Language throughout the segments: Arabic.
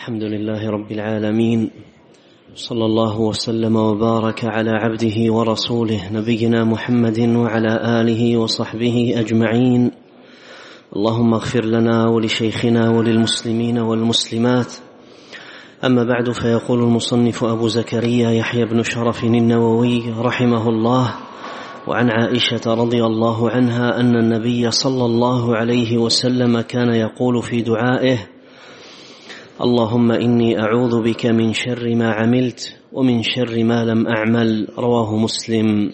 الحمد لله رب العالمين، صلى الله وسلم وبارك على عبده ورسوله نبينا محمد وعلى آله وصحبه أجمعين. اللهم اغفر لنا ولشيخنا وللمسلمين والمسلمات. أما بعد، فيقول المصنف أبو زكريا يحيى بن شرف النووي رحمه الله: وعن عائشة رضي الله عنها أن النبي صلى الله عليه وسلم كان يقول في دعائه: اللهم إني أعوذ بك من شر ما عملت ومن شر ما لم أعمل. رواه مسلم.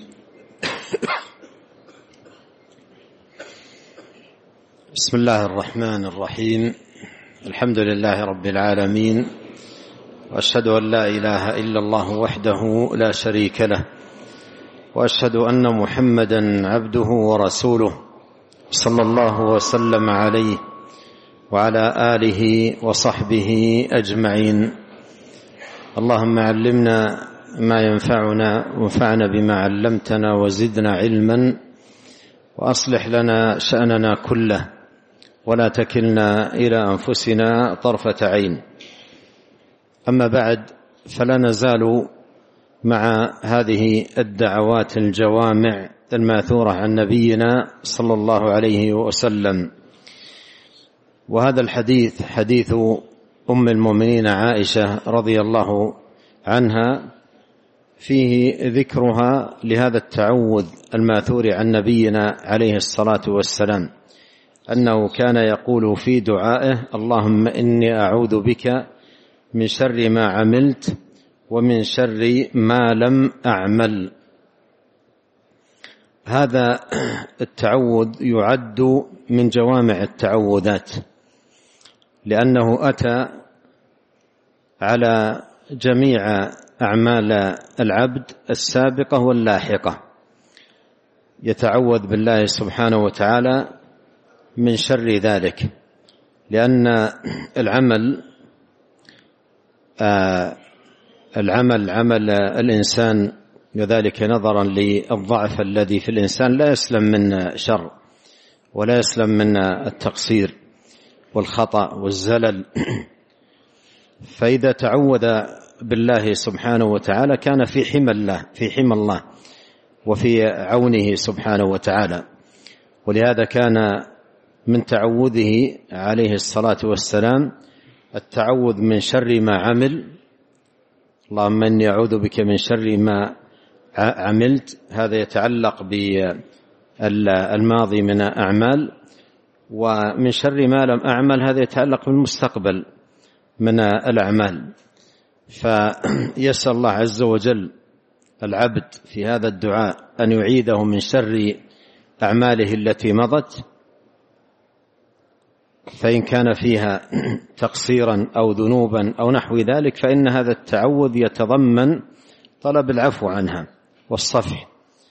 بسم الله الرحمن الرحيم. الحمد لله رب العالمين، وأشهد أن لا إله إلا الله وحده لا شريك له، وأشهد أن محمدا عبده ورسوله صلى الله وسلم عليه وعلى آله وصحبه أجمعين. اللهم علمنا ما ينفعنا وانفعنا بما علمتنا وزدنا علما، وأصلح لنا شأننا كله ولا تكلنا إلى أنفسنا طرفة عين. أما بعد، فلا نزال مع هذه الدعوات الجوامع الماثورة عن نبينا صلى الله عليه وسلم، وهذا الحديث حديث أم المؤمنين عائشة رضي الله عنها، فيه ذكرها لهذا التعوذ الماثور عن نبينا عليه الصلاة والسلام، أنه كان يقول في دعائه: اللهم إني أعوذ بك من شر ما عملت ومن شر ما لم أعمل. هذا التعوذ يعد من جوامع التعوذات، لأنه أتى على جميع أعمال العبد السابقة واللاحقة، يتعوذ بالله سبحانه وتعالى من شر ذلك، لأن العمل عمل الإنسان، وذلك نظرا للضعف الذي في الإنسان لا يسلم من شر ولا يسلم من التقصير والخطأ والزلل. فإذا تعوذ بالله سبحانه وتعالى كان في حمى الله وفي عونه سبحانه وتعالى. ولهذا كان من تعوذه عليه الصلاة والسلام التعوذ من شر ما عمل. اللهم إني أعوذ بك من شر ما عملت، هذا يتعلق بالماضي من أعمال، ومن شر ما لم أعمل هذا يتعلق بالمستقبل من الأعمال. فيسأل الله عز وجل العبد في هذا الدعاء أن يعيده من شر أعماله التي مضت، فإن كان فيها تقصيرا أو ذنوبا أو نحو ذلك، فإن هذا التعوذ يتضمن طلب العفو عنها والصفح.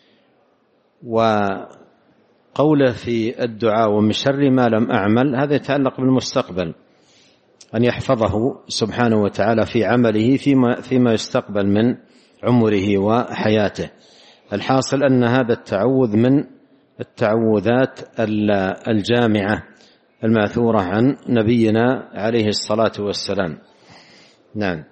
وقوله في الدعاء ومن شر ما لم أعمل هذا يتعلق بالمستقبل، أن يحفظه سبحانه وتعالى في عمله فيما يستقبل من عمره وحياته. الحاصل أن هذا التعوذ من التعوذات الجامعة الماثورة عن نبينا عليه الصلاة والسلام. نعم.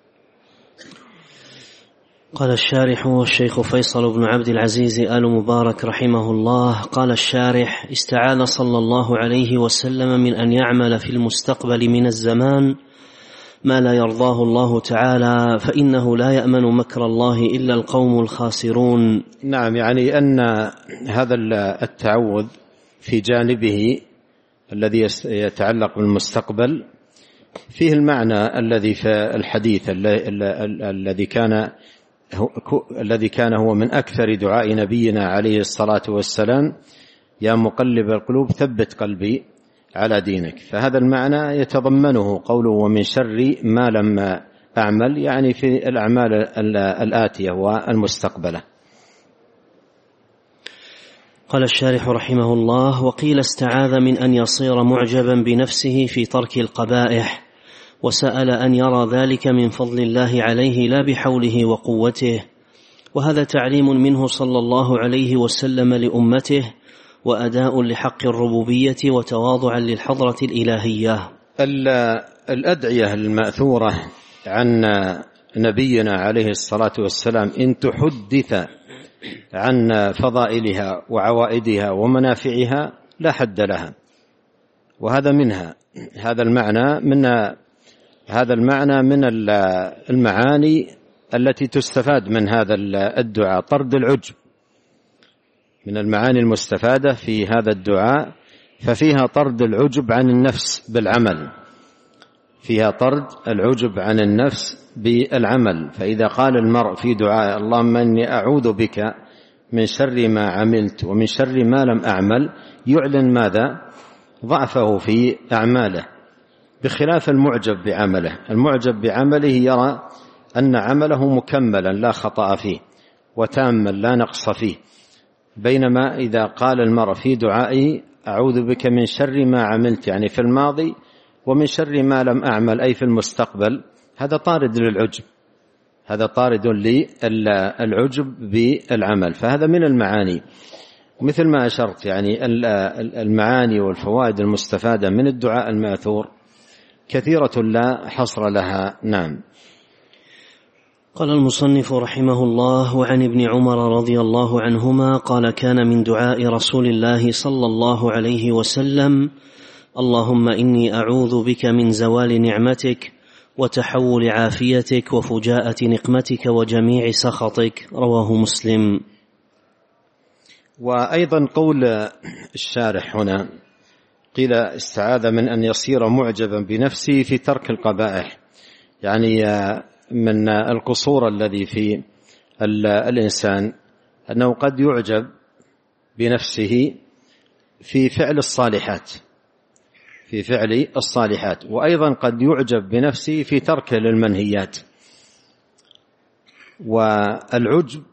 قال الشارح والشيخ فيصل بن عبد العزيز آل مبارك رحمه الله: قال الشارح: استعاذ صلى الله عليه وسلم من أن يعمل في المستقبل من الزمان ما لا يرضاه الله تعالى، فإنه لا يأمن مكر الله إلا القوم الخاسرون. نعم، يعني أن هذا التعوذ في جانبه الذي يتعلق بالمستقبل فيه المعنى الذي في الحديث الذي كان هو من أكثر دعاء نبينا عليه الصلاة والسلام: يا مقلب القلوب ثبت قلبي على دينك. فهذا المعنى يتضمنه قوله ومن شر ما لم أعمل، يعني في الأعمال الآتية والمستقبلة. قال الشارح رحمه الله: وقيل استعاذ من أن يصير معجبا بنفسه في ترك القبائح، وسأل أن يرى ذلك من فضل الله عليه لا بحوله وقوته، وهذا تعليم منه صلى الله عليه وسلم لأمته، وأداء لحق الربوبية وتواضعا للحضرة الإلهية. الأدعية المأثورة عن نبينا عليه الصلاة والسلام إن تحدث عن فضائلها وعوائدها ومنافعها لا حد لها، وهذا منها. هذا المعنى من المعاني التي تستفاد من هذا الدعاء، طرد العجب. من المعاني المستفادة في هذا الدعاء ففيها طرد العجب عن النفس بالعمل، فيها طرد العجب عن النفس بالعمل. فإذا قال المرء في دعاء اللهم إني أعوذ بك من شر ما عملت ومن شر ما لم أعمل، يعلن ماذا؟ ضعفه في أعماله، بخلاف المعجب بعمله. المعجب بعمله يرى أن عمله مكملا لا خطأ فيه وتاما لا نقص فيه، بينما إذا قال المرء في دعائه أعوذ بك من شر ما عملت، يعني في الماضي، ومن شر ما لم أعمل أي في المستقبل، هذا طارد للعجب، هذا طارد للعجب بالعمل. فهذا من المعاني، مثل ما أشرت يعني المعاني والفوائد المستفادة من الدعاء المأثور كثيرة لا حصر لها. نعم. قال المصنف رحمه الله: وعن ابن عمر رضي الله عنهما قال: كان من دعاء رسول الله صلى الله عليه وسلم: اللهم إني أعوذ بك من زوال نعمتك وتحول عافيتك وفجاءة نقمتك وجميع سخطك. رواه مسلم. وأيضا قول الشارح هنا قيل استعاذ من أن يصير معجبا بنفسه في ترك القبائح، يعني من القصور الذي في الإنسان أنه قد يعجب بنفسه في فعل الصالحات، وأيضا قد يعجب بنفسه في ترك للمنهيات. والعجب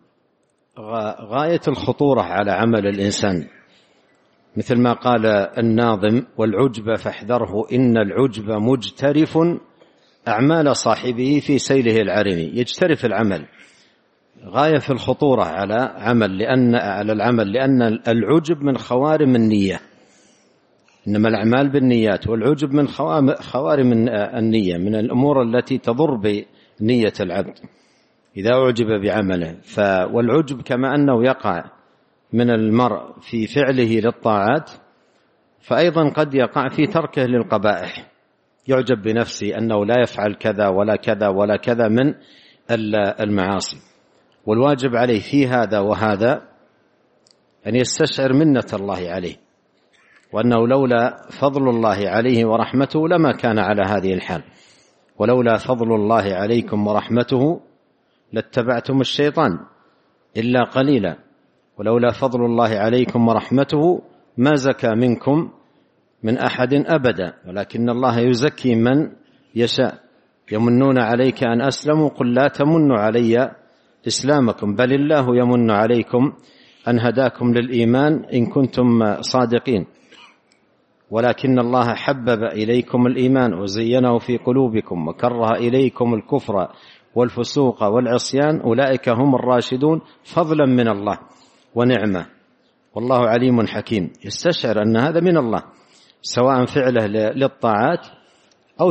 غاية الخطورة على عمل الإنسان، مثل ما قال الناظم: والعجب فاحذره إن العجب مجترف أعمال صاحبه في سيله العرم. يجترف العمل، غاية في الخطورة على العمل، لأن العجب من خوارم النية، إنما الأعمال بالنيات، والعجب من خوارم النية، من الأمور التي تضر بنية العبد إذا أعجب بعمله. والعجب كما أنه يقع من المرء في فعله للطاعات، فأيضا قد يقع في تركه للقبائح، يعجب بنفسه أنه لا يفعل كذا ولا كذا ولا كذا من المعاصي. والواجب عليه في هذا وهذا أن يستشعر منة الله عليه، وأنه لولا فضل الله عليه ورحمته لما كان على هذه الحال. ولولا فضل الله عليكم ورحمته لاتبعتم الشيطان إلا قليلا، ولولا فضل الله عليكم ورحمته ما زكى منكم من أحد أبدا، ولكن الله يزكي من يشاء. يمنون عليك أن أسلموا قل لا تمنوا علي إسلامكم بل الله يمن عليكم أن هداكم للإيمان إن كنتم صادقين، ولكن الله حبب إليكم الإيمان وزينه في قلوبكم وكره إليكم الكفر والفسوق والعصيان أولئك هم الراشدون فضلا من الله ونعمة والله عليم حكيم. يستشعر أن هذا من الله، سواء فعله للطاعات أو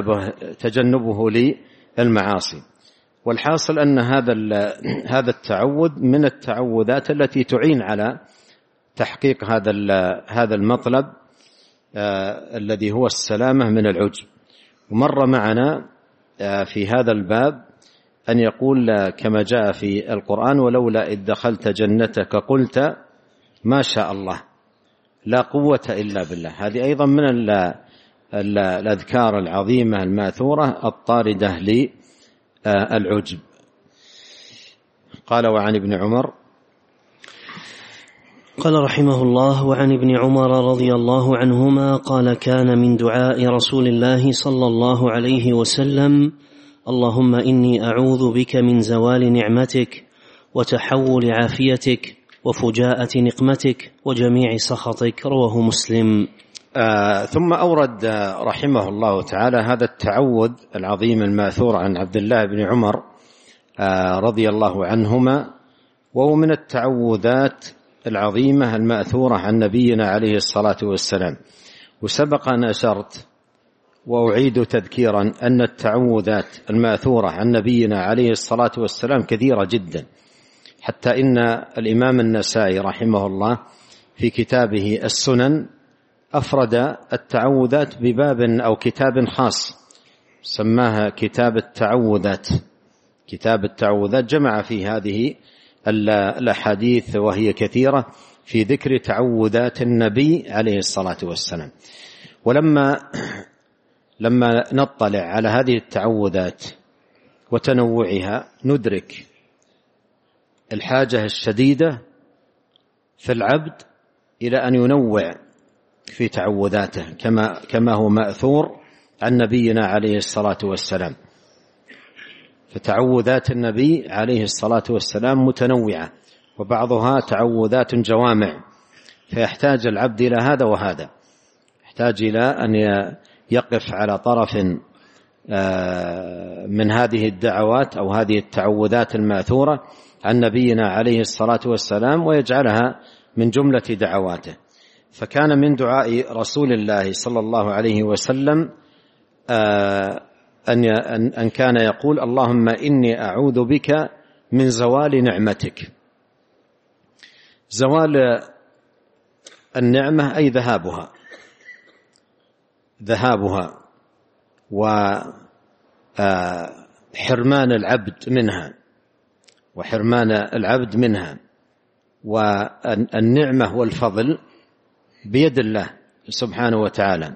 تجنبه للمعاصي. والحاصل أن هذا التعوذ من التعوذات التي تعين على تحقيق هذا المطلب الذي هو السلامة من العجب. ومر معنا في هذا الباب أن يقول كما جاء في القرآن: ولولا إذ دخلت جنتك قلت ما شاء الله لا قوة إلا بالله. هذه أيضا من الأذكار العظيمة الماثورة الطاردة للعجب. قال: وعن ابن عمر قال رحمه الله: وعن ابن عمر رضي الله عنهما قال: كان من دعاء رسول الله صلى الله عليه وسلم: اللهم إني أعوذ بك من زوال نعمتك وتحول عافيتك وفجاءة نقمتك وجميع سخطك. رواه مسلم. ثم أورد رحمه الله تعالى هذا التعوذ العظيم الماثور عن عبد الله بن عمر رضي الله عنهما، وهو من التعوذات العظيمة المأثورة عن نبينا عليه الصلاة والسلام. وسبق أن أشرت وأعيد تذكيرا أن التعوذات الماثورة عن نبينا عليه الصلاة والسلام كثيرة جدا، حتى إن الإمام النسائي رحمه الله في كتابه السنن أفرد التعوذات بباب أو كتاب خاص سماها كتاب التعوذات. كتاب التعوذات جمع في هذه الأحاديث وهي كثيرة في ذكر تعوذات النبي عليه الصلاة والسلام. ولما نطلع على هذه التعوذات وتنوعها ندرك الحاجة الشديدة في العبد إلى أن ينوع في تعوذاته كما هو مأثور عن نبينا عليه الصلاة والسلام. فتعوذات النبي عليه الصلاة والسلام متنوعة، وبعضها تعوذات جوامع، فيحتاج العبد إلى هذا وهذا، يحتاج إلى أن يقف على طرف من هذه الدعوات أو هذه التعوذات الماثورة عن نبينا عليه الصلاة والسلام ويجعلها من جملة دعواته. فكان من دعاء رسول الله صلى الله عليه وسلم أن كان يقول: اللهم إني أعوذ بك من زوال نعمتك. زوال النعمة أي ذهابها وحرمان العبد منها والنعمة والفضل بيد الله سبحانه وتعالى،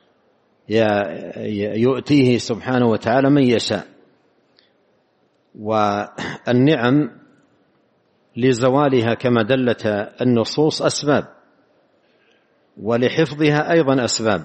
يؤتيه سبحانه وتعالى من يشاء. والنعم لزوالها كما دلت النصوص أسباب، ولحفظها أيضا أسباب.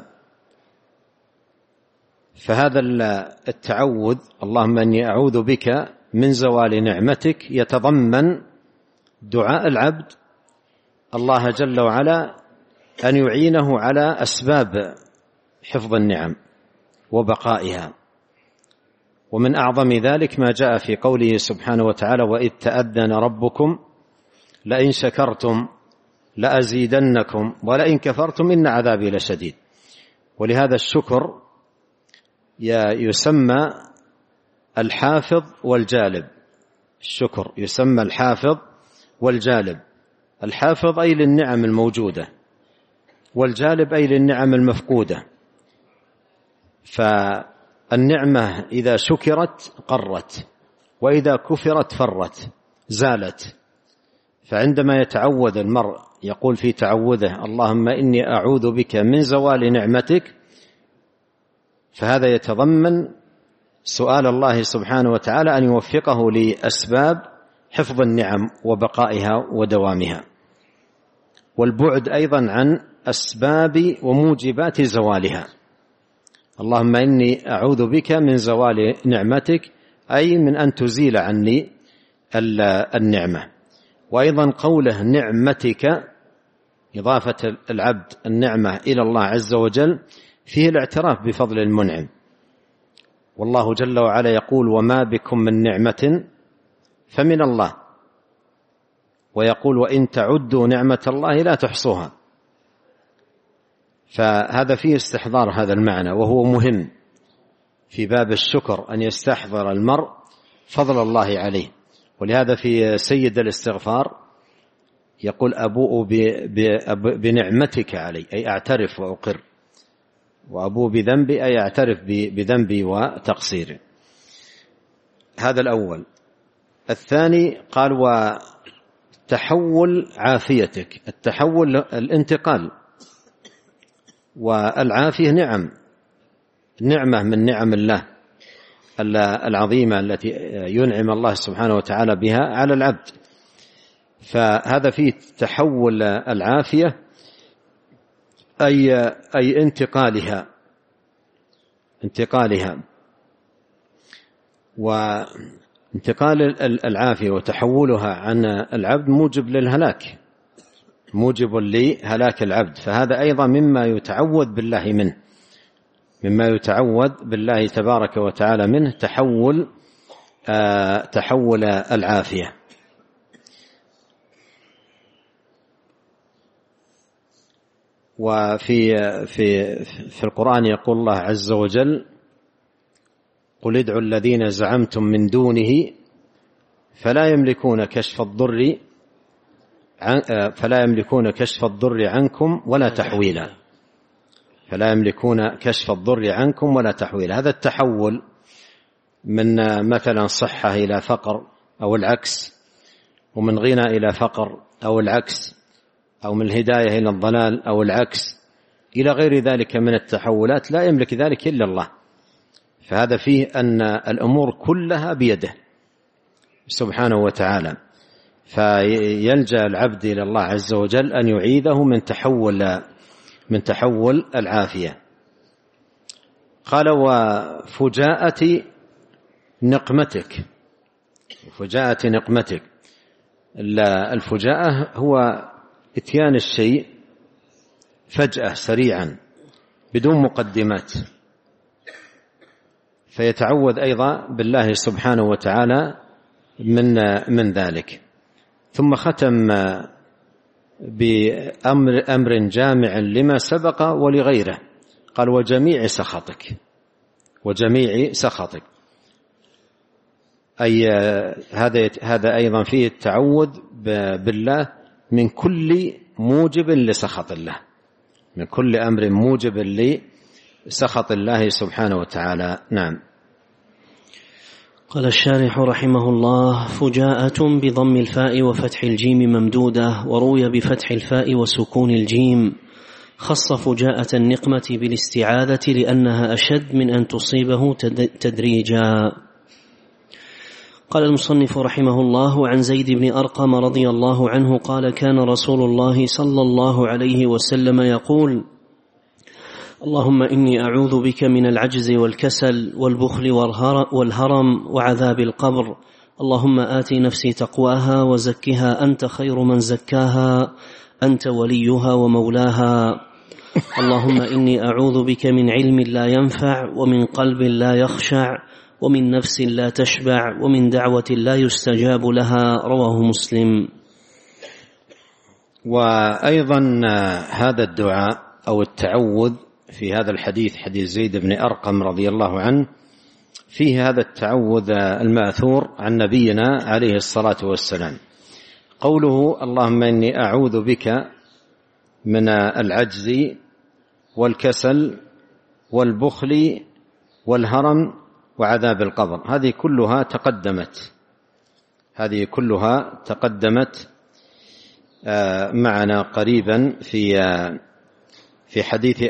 فهذا التعوذ اللهم إني أعوذ بك من زوال نعمتك يتضمن دعاء العبد الله جل وعلا أن يعينه على أسباب حفظ النعم وبقائها. ومن أعظم ذلك ما جاء في قوله سبحانه وتعالى: وإذ تأذن ربكم لئن شكرتم لأزيدنكم ولئن كفرتم إن عذابي لشديد. ولهذا الشكر يسمى الحافظ والجالب. الشكر يسمى الحافظ والجالب. الحافظ أي للنعم الموجودة، والجالب أي للنعم المفقودة. فالنعمة إذا شكرت قرت، وإذا كفرت فرت زالت. فعندما يتعوذ المرء يقول في تعوذه: اللهم إني أعوذ بك من زوال نعمتك، فهذا يتضمن سؤال الله سبحانه وتعالى أن يوفقه لأسباب حفظ النعم وبقائها ودوامها، والبعد أيضا عن أسباب وموجبات زوالها. اللهم إني أعوذ بك من زوال نعمتك أي من أن تزيل عني النعمة. وأيضا قوله نعمتك إضافة العبد النعمة إلى الله عز وجل فيه الاعتراف بفضل المنعم، والله جل وعلا يقول: وما بكم من نعمة فمن الله، ويقول: وإن تعدوا نعمة الله لا تحصوها. فهذا فيه استحضار هذا المعنى، وهو مهم في باب الشكر أن يستحضر المرء فضل الله عليه. ولهذا في سيد الاستغفار يقول: أبوء بنعمتك علي، أي أعترف وأقر، وأبوء بذنبي أي أعترف بذنبي وتقصيري. هذا الأول. الثاني قال: وتحول عافيتك. التحول الانتقال، والعافية نعمة من نعم الله العظيمة التي ينعم الله سبحانه وتعالى بها على العبد. فهذا فيه تحول العافية أي انتقالها وانتقال العافية وتحولها عن العبد موجب للهلاك، موجب لهلاك العبد. فهذا أيضا مما يتعوذ بالله منه، مما يتعوذ بالله تبارك وتعالى منه تحول العافية. وفي في في القرآن يقول الله عز وجل: قل ادعوا الذين زعمتم من دونه فلا يملكون كشف الضر عنكم ولا تحويلا. فلا يملكون كشف الضر عنكم ولا تحويلا. هذا التحول من مثلا صحة إلى فقر أو العكس، ومن غنى إلى فقر أو العكس، أو من الهداية إلى الضلال أو العكس، إلى غير ذلك من التحولات، لا يملك ذلك إلا الله. فهذا فيه أن الأمور كلها بيده سبحانه وتعالى، فيلجأ العبد إلى الله عز وجل أن يعيذه من تحول العافية. قال: وفجاءة نقمتك. الفجاءة هو اتيان الشيء فجأة سريعا بدون مقدمات، فيتعوذ أيضا بالله سبحانه وتعالى من ذلك. ثم ختم بأمر جامع لما سبق ولغيره، قال: وجميع سخطك. أي هذا أيضا فيه التعوذ بالله من كل موجب لسخط الله، من كل أمر موجب لسخط الله سبحانه وتعالى. نعم. قال الشارح رحمه الله: فجاءة بضم الفاء وفتح الجيم ممدودة، وروي بفتح الفاء وسكون الجيم. خص فجاءة النقمة بالاستعاذة لأنها أشد من أن تصيبه تدريجا. قال المصنف رحمه الله: عن زيد بن أرقم رضي الله عنه قال: كان رسول الله صلى الله عليه وسلم يقول: اللهم إني أعوذ بك من العجز والكسل والبخل والهرم وعذاب القبر. اللهم آت نفسي تقواها وزكها أنت خير من زكاها أنت وليها ومولاها. اللهم إني أعوذ بك من علم لا ينفع ومن قلب لا يخشع ومن نفس لا تشبع ومن دعوة لا يستجاب لها. رواه مسلم. وأيضا هذا الدعاء أو التعوذ في هذا الحديث، حديث زيد بن أرقم رضي الله عنه، فيه هذا التعوذ المأثور عن نبينا عليه الصلاة والسلام. قوله: اللهم إني أعوذ بك من العجز والكسل والبخل والهرم وعذاب القبر، هذه كلها تقدمت معنا قريبا في حديث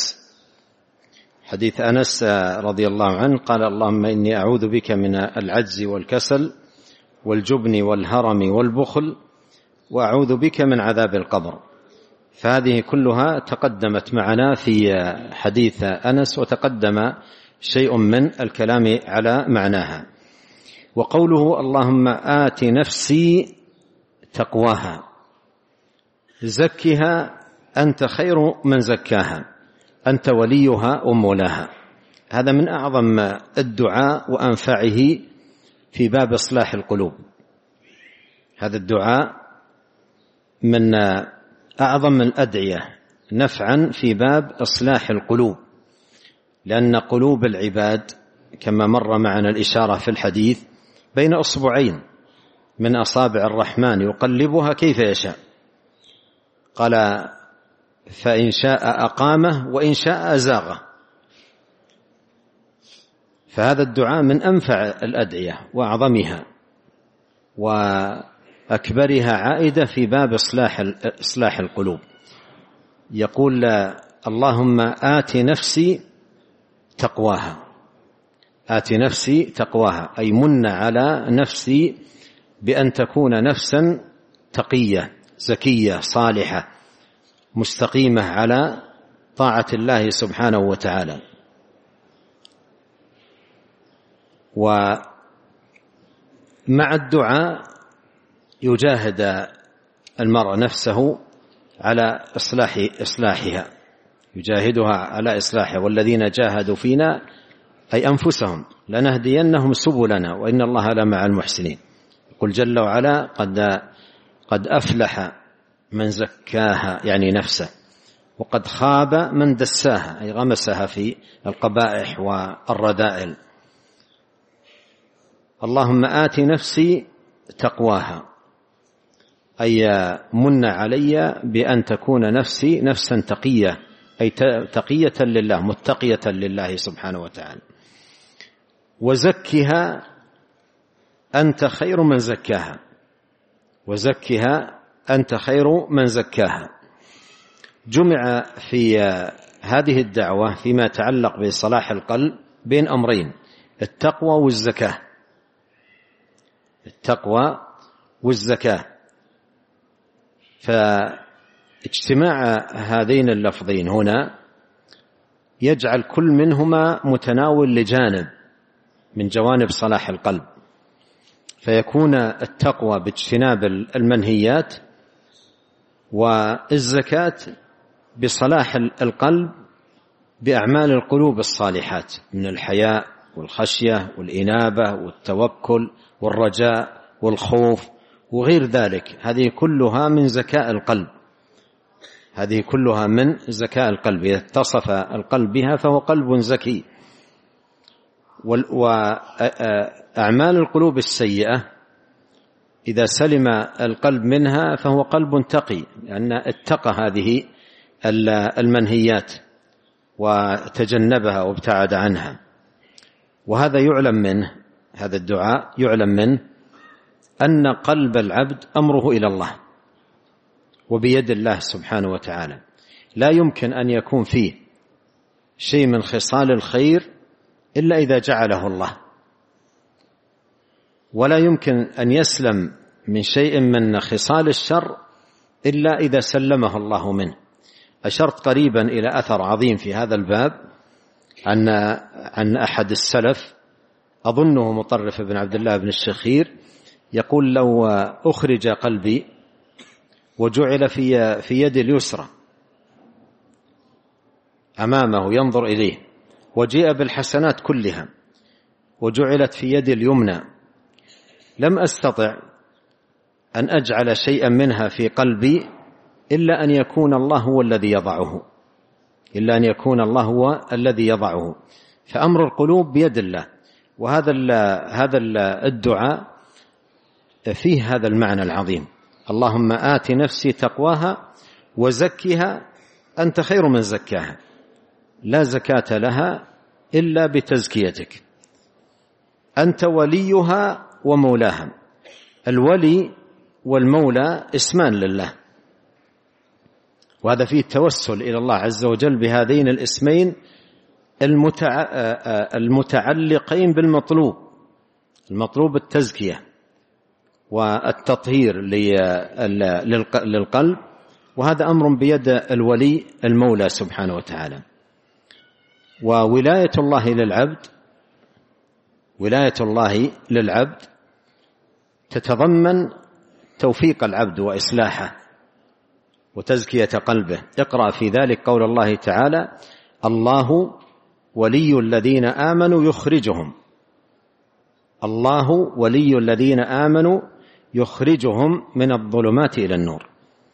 أنس رضي الله عنه قال: اللهم إني أعوذ بك من العجز والكسل والجبن والهرم والبخل وأعوذ بك من عذاب القبر. فهذه كلها تقدمت معنا في حديث أنس، وتقدم شيء من الكلام على معناها. وقوله: اللهم آت نفسي تقواها زكها أنت خير من زكاها أنت وليها ومولاها. هذا من أعظم الدعاء وأنفعه في باب إصلاح القلوب. هذا الدعاء من أعظم الأدعية نفعا في باب إصلاح القلوب، لأن قلوب العباد كما مر معنا الإشارة في الحديث بين أصبعين من أصابع الرحمن يقلبها كيف يشاء. قال: فإن شاء أقامه وإن شاء أزاغه. فهذا الدعاء من أنفع الأدعية وأعظمها وأكبرها عائدة في باب إصلاح القلوب. يقول: اللهم آت نفسي تقواها، أي من على نفسي بأن تكون نفسا تقية زكية صالحة مستقيمة على طاعة الله سبحانه وتعالى. ومع الدعاء يجاهد المرء نفسه على إصلاحها، يجاهدها على إصلاحها. والذين جاهدوا فينا أي أنفسهم لنهدينهم سبلنا وإن الله لمع المحسنين. يقول جل وعلا: قد أفلح من زكاها، يعني نفسه، وقد خاب من دساها أي غمسها في القبائح والرذائل. اللهم آت نفسي تقواها أي من علي بأن تكون نفسي نفسا تقية أي تقية لله متقية لله سبحانه وتعالى. وزكها أنت خير من زكاها، وزكها أنت خير من زكاها. جمع في هذه الدعوة فيما يتعلق بصلاح القلب بين أمرين: التقوى والزكاة، التقوى والزكاة. فاجتماع هذين اللفظين هنا يجعل كل منهما متناول لجانب من جوانب صلاح القلب، فيكون التقوى باجتناب المنهيات، والزكاة بصلاح القلب بأعمال القلوب الصالحات من الحياء والخشية والإنابة والتوكل والرجاء والخوف وغير ذلك. هذه كلها من زكاء القلب، هذه كلها من زكاء القلب. إذا اتصف القلب بها فهو قلب زكي. وأعمال القلوب السيئة إذا سلم القلب منها فهو قلب تقي، لأن اتقى هذه المنهيات وتجنبها وابتعد عنها. وهذا يعلم منه، هذا الدعاء يعلم منه أن قلب العبد أمره إلى الله وبيد الله سبحانه وتعالى. لا يمكن أن يكون فيه شيء من خصال الخير إلا إذا جعله الله، ولا يمكن أن يسلم من شيء من خصال الشر إلا إذا سلمه الله منه. أشرت قريبا إلى أثر عظيم في هذا الباب عن أحد السلف، أظنه مطرف بن عبد الله بن الشخير، يقول: لو أخرج قلبي وجعل في يد اليسرى أمامه ينظر إليه، وجيء بالحسنات كلها وجعلت في يد اليمنى، لم أستطع أن أجعل شيئا منها في قلبي إلا أن يكون الله هو الذي يضعه، إلا أن يكون الله هو الذي يضعه. فأمر القلوب بيد الله. وهذا الدعاء فيه هذا المعنى العظيم: اللهم آت نفسي تقواها وزكها أنت خير من زكاها. لا زكاة لها إلا بتزكيتك، أنت وليها ومولاها. الولي والمولى اسمان لله، وهذا فيه التوسل إلى الله عز وجل بهذين الاسمين المتعلقين بالمطلوب، المطلوب التزكية والتطهير للقلب، وهذا أمر بيد الولي المولى سبحانه وتعالى. وولاية الله للعبد، ولاية الله للعبد تتضمن توفيق العبد وإصلاحه وتزكية قلبه. اقرأ في ذلك قول الله تعالى: الله ولي الذين آمنوا يخرجهم، الله ولي الذين آمنوا يخرجهم من الظلمات إلى النور.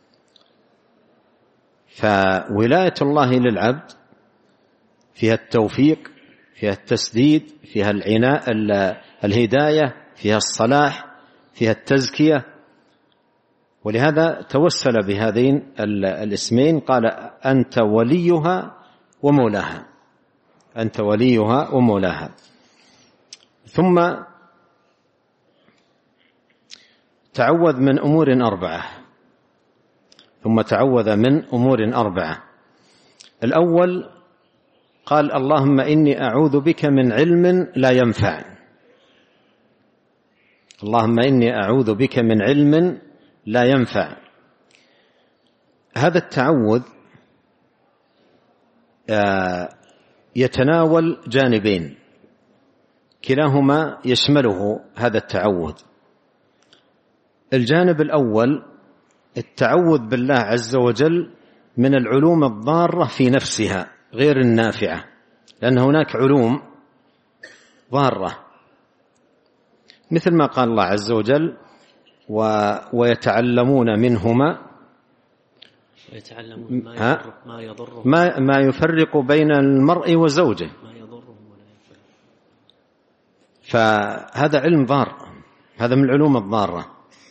فولاية الله للعبد فيها التوفيق، فيها التسديد، فيها العناء الهداية، فيها الصلاح، فيها التزكية. ولهذا توسل بهذين الاسمين، قال: أنت وليها ومولاها، أنت وليها ومولاها. ثم تعوذ من أمور أربعة، ثم تعوذ من أمور أربعة. الأول قال: اللهم إني أعوذ بك من علم لا ينفع، اللهم إني أعوذ بك من علم لا ينفع. هذا التعوذ يتناول جانبين كلاهما يشمله هذا التعوذ. الجانب الأول التعوذ بالله عز وجل من العلوم الضارة في نفسها غير النافعة، لأن هناك علوم ضارة، مثل ما قال الله عز وجل: ويتعلمون منهما يتعلمون ما يضره ما يفرق بين المرء وزوجه، ما يضره ولا ينفعه. فهذا علم ضار، هذا من العلوم الضارة،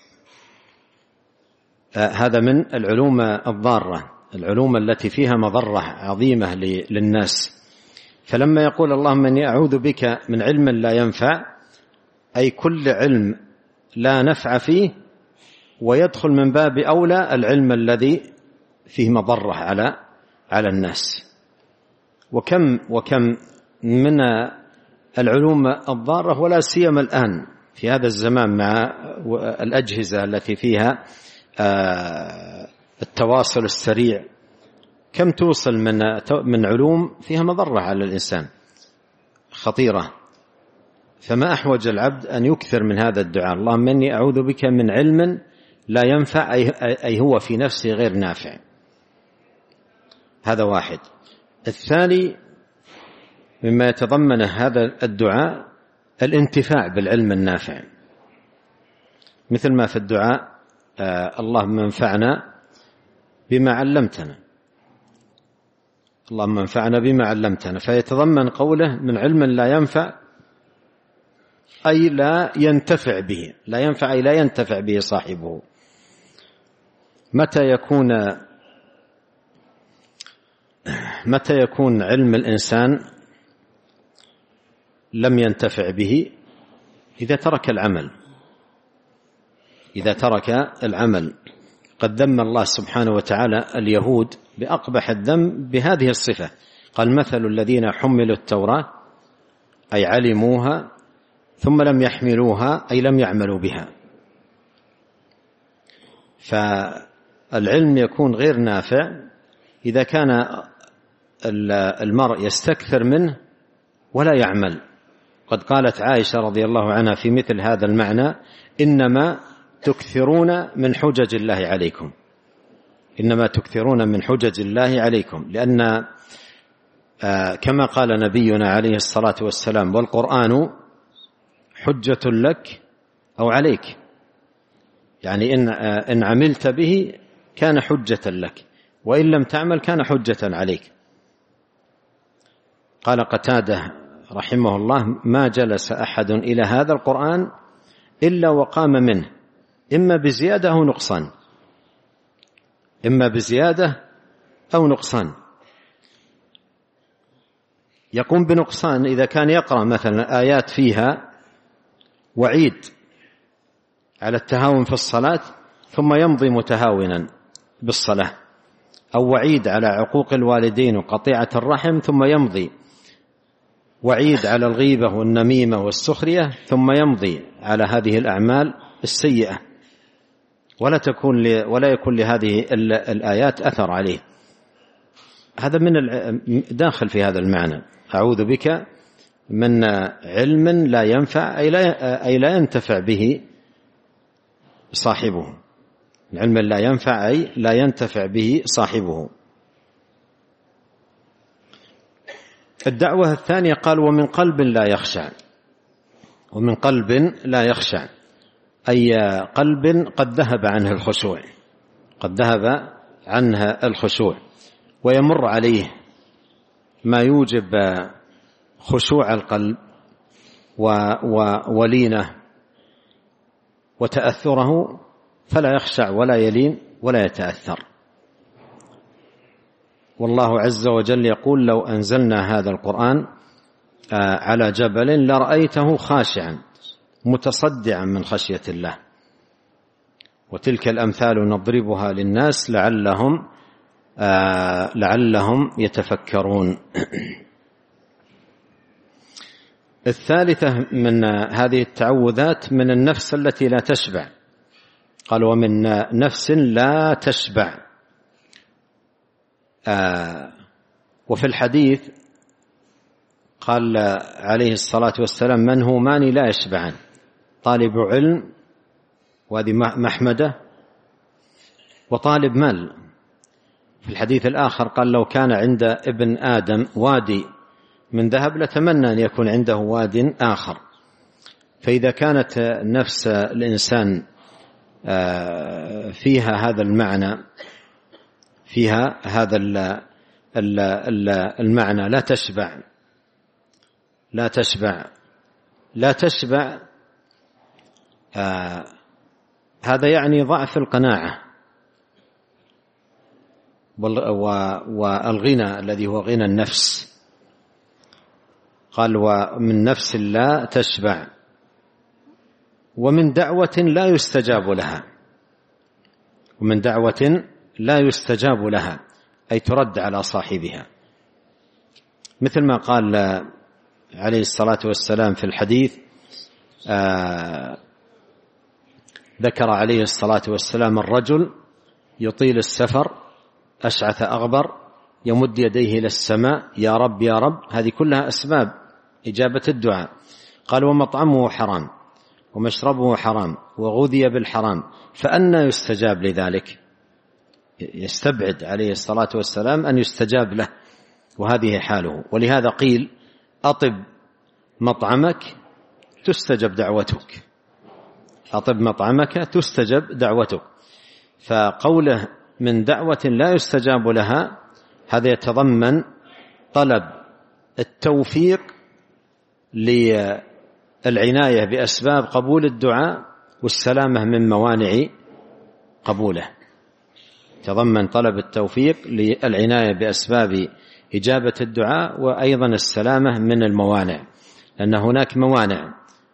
هذا من العلوم الضارة، العلوم التي فيها مضرة عظيمة للناس. فلما يقول اللهم إني أعوذ بك من علم لا ينفع، أي كل علم لا نفع فيه، ويدخل من باب أولى العلم الذي فيه مضرة على الناس. وكم من العلوم الضارة، ولا سيما الآن في هذا الزمان مع الأجهزة التي فيها التواصل السريع، كم توصل من علوم فيها مضرة على الإنسان خطيرة. فما أحوج العبد أن يكثر من هذا الدعاء، اللهم إني أعوذ بك من علم لا ينفع، أي هو في نفسه غير نافع. هذا واحد. الثاني مما يتضمن هذا الدعاء الانتفاع بالعلم النافع، مثل ما في الدعاء اللهم انفعنا بما علمتنا، اللهم انفعنا بما علمتنا، فيتضمن قوله من علم لا ينفع أي لا ينتفع به، لا ينفع أي لا ينتفع به صاحبه. متى يكون علم الإنسان لم ينتفع به؟ إذا ترك العمل، إذا ترك العمل. قد ذم الله سبحانه وتعالى اليهود بأقبح الذم بهذه الصفة، قال مثل الذين حملوا التوراة أي علموها ثم لم يحملوها أي لم يعملوا بها. فالعلم يكون غير نافع إذا كان المرء يستكثر منه ولا يعمل. قد قالت عائشة رضي الله عنها في مثل هذا المعنى إنما تكثرون من حجج الله عليكم، إنما تكثرون من حجج الله عليكم، لأن كما قال نبينا عليه الصلاة والسلام والقرآن حجة لك أو عليك، يعني إن عملت به كان حجة لك، وإن لم تعمل كان حجة عليك. قال قتادة رحمه الله ما جلس أحد إلى هذا القرآن إلا وقام منه إما بزيادة أو نقصان، إما بزيادة أو نقصان. يقوم بنقصان إذا كان يقرأ مثلا آيات فيها وعيد على التهاون في الصلاة ثم يمضي متهاونا بالصلاة، أو وعيد على عقوق الوالدين وقطيعة الرحم ثم يمضي، وعيد على الغيبة والنميمة والسخرية ثم يمضي على هذه الأعمال السيئة، ولا يكون لهذه الآيات أثر عليه. هذا من داخل في هذا المعنى، أعوذ بك من علم لا ينفع أي لا ينتفع به صاحبه، علم لا ينفع أي لا ينتفع به صاحبه. الدعوة الثانية قال ومن قلب لا يخشع، ومن قلب لا يخشع أي قلب قد ذهب عنه الخشوع، قد ذهب عنه الخشوع ويمر عليه ما يوجب خشوع القلب ولينه وتأثره، فلا يخشع ولا يلين ولا يتأثر. والله عز وجل يقول لو أنزلنا هذا القرآن على جبل لرأيته خاشعا متصدعا من خشية الله. وتلك الأمثال نضربها للناس لعلهم يتفكرون. الثالثة من هذه التعوذات من النفس التي لا تشبع، قال ومن نفس لا تشبع. وفي الحديث قال عليه الصلاة والسلام منهومان لا يشبعان، طالب علم وهذه محمدة، وطالب مال. في الحديث الآخر قال لو كان عند ابن آدم وادي من ذهب لتمنى أن يكون عنده واد آخر. فإذا كانت نفس الإنسان فيها هذا المعنى، فيها هذا المعنى. لا تشبع، لا تشبع، لا تشبع. هذا يعني ضعف القناعة والغنى الذي هو غنى النفس. قال ومن نفس لا تشبع، ومن دعوة لا يستجاب لها، ومن دعوة لا يستجاب لها أي ترد على صاحبها، مثل ما قال عليه الصلاة والسلام في الحديث. ذكر عليه الصلاة والسلام الرجل يطيل السفر أشعث أغبر يمد يديه إلى السماء يا رب يا رب. هذه كلها أسباب إجابة الدعاء. قال ومطعمه حرام ومشربه حرام وغذي بالحرام فأنى يستجاب لذلك؟ يستبعد عليه الصلاة والسلام أن يستجاب له، وهذه حاله. ولهذا قيل أطب مطعمك تستجب دعوتك، أطب مطعمك تستجب دعوتك. فقوله من دعوة لا يستجاب لها هذا يتضمن طلب التوفيق للعناية بأسباب قبول الدعاء والسلامة من موانع قبوله. تضمن طلب التوفيق للعناية بأسباب إجابة الدعاء وأيضا السلامة من الموانع، لأن هناك موانع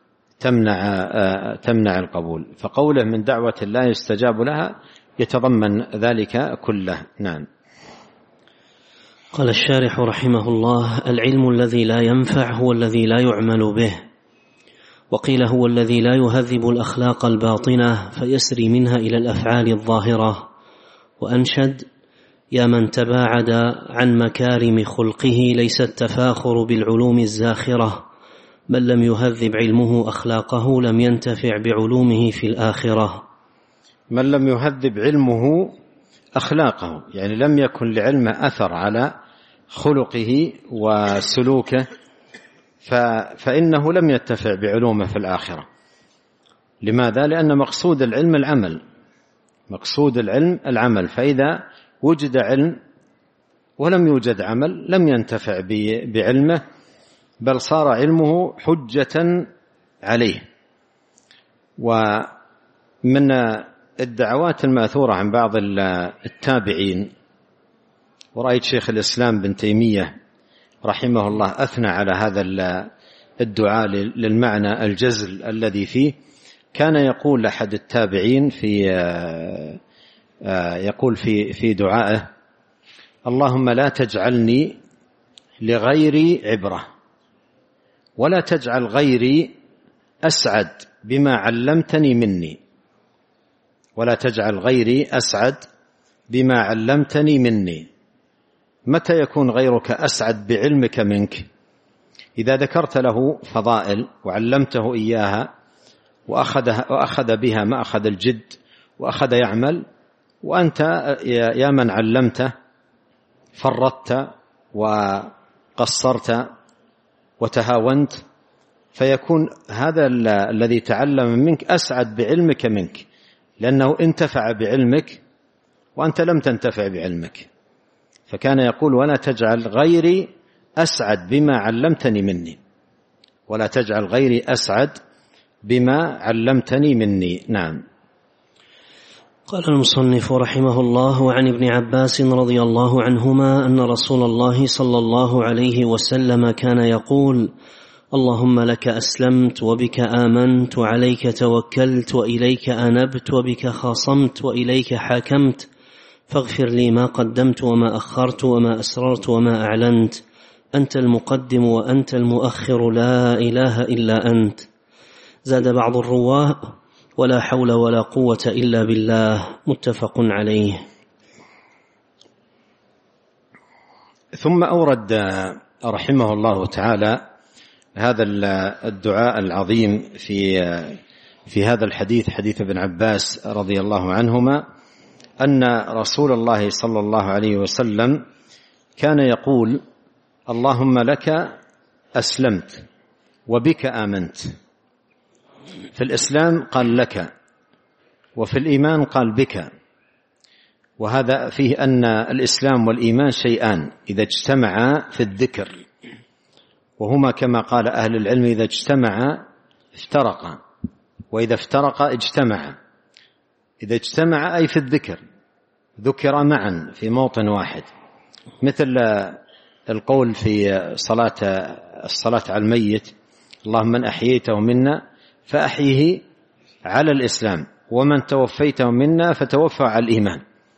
تمنع القبول. فقوله من دعوة لا يستجاب لها يتضمن ذلك كله. نعم. قال الشارح رحمه الله: العلم الذي لا ينفع هو الذي لا يعمل به، وقيل هو الذي لا يهذب الأخلاق الباطنة فيسري منها إلى الأفعال الظاهرة. وأنشد: يا من تباعد عن مكارم خلقه ليس التفاخر بالعلوم الزاخرة، من لم يهذب علمه أخلاقه لم ينتفع بعلومه في الآخرة. من لم يهذب علمه أخلاقه يعني لم يكن لعلمه أثر على خلقه وسلوكه، فإنه لم ينتفع بعلومه في الآخرة. لماذا؟ لأن مقصود العلم العمل، مقصود العلم العمل. فإذا وجد علم ولم يوجد عمل لم ينتفع بعلمه، بل صار علمه حجة عليه. ومن الدعوات المأثورة عن بعض التابعين، ورأيت شيخ الإسلام بن تيمية رحمه الله أثنى على هذا الدعاء للمعنى الجزل الذي فيه. كان يقول أحد التابعين يقول في دعائه: اللهم لا تجعلني لغيري عبرة، ولا تجعل غيري أسعد بما علمتني مني، ولا تجعل غيري أسعد بما علمتني مني. متى يكون غيرك أسعد بعلمك منك؟ إذا ذكرت له فضائل وعلمته إياها وأخذ بها ما أخذ الجد وأخذ يعمل، وأنت يا من علمته فرطت وقصرت وتهاونت، فيكون هذا الذي تعلم منك أسعد بعلمك منك، لأنه انتفع بعلمك وأنت لم تنتفع بعلمك. فكان يقول: ولا تجعل غيري أسعد بما علمتني مني، ولا تجعل غيري أسعد بما علمتني مني. نعم. قال المصنف رحمه الله: وعن ابن عباس رضي الله عنهما أن رسول الله صلى الله عليه وسلم كان يقول: اللهم لك أسلمت وبك آمنت وعليك توكلت وإليك أنبت وبك خاصمت وإليك حاكمت، فاغفر لي ما قدمت وما أخرت وما أسررت وما أعلنت، أنت المقدم وأنت المؤخر لا إله إلا أنت. زاد بعض الرواه: ولا حول ولا قوة إلا بالله، متفق عليه. ثم أورد رحمه الله تعالى هذا الدعاء العظيم في هذا الحديث، حديث ابن عباس رضي الله عنهما، أن رسول الله صلى الله عليه وسلم كان يقول: اللهم لك أسلمت وبك آمنت. في الإسلام قال لك، وفي الإيمان قال بك، وهذا فيه أن الإسلام والإيمان شيئان إذا اجتمعا في الذكر، وهما كما قال أهل العلم إذا اجتمعا افترقا، وإذا افترقا اجتمعا. إذا اجتمعا أي في الذكر، ذكر معا في موطن واحد، مثل القول في الصلاة على الميت: اللهم من أحييته منا فأحيه على الإسلام، ومن توفيته منا فتوفى على الإيمان.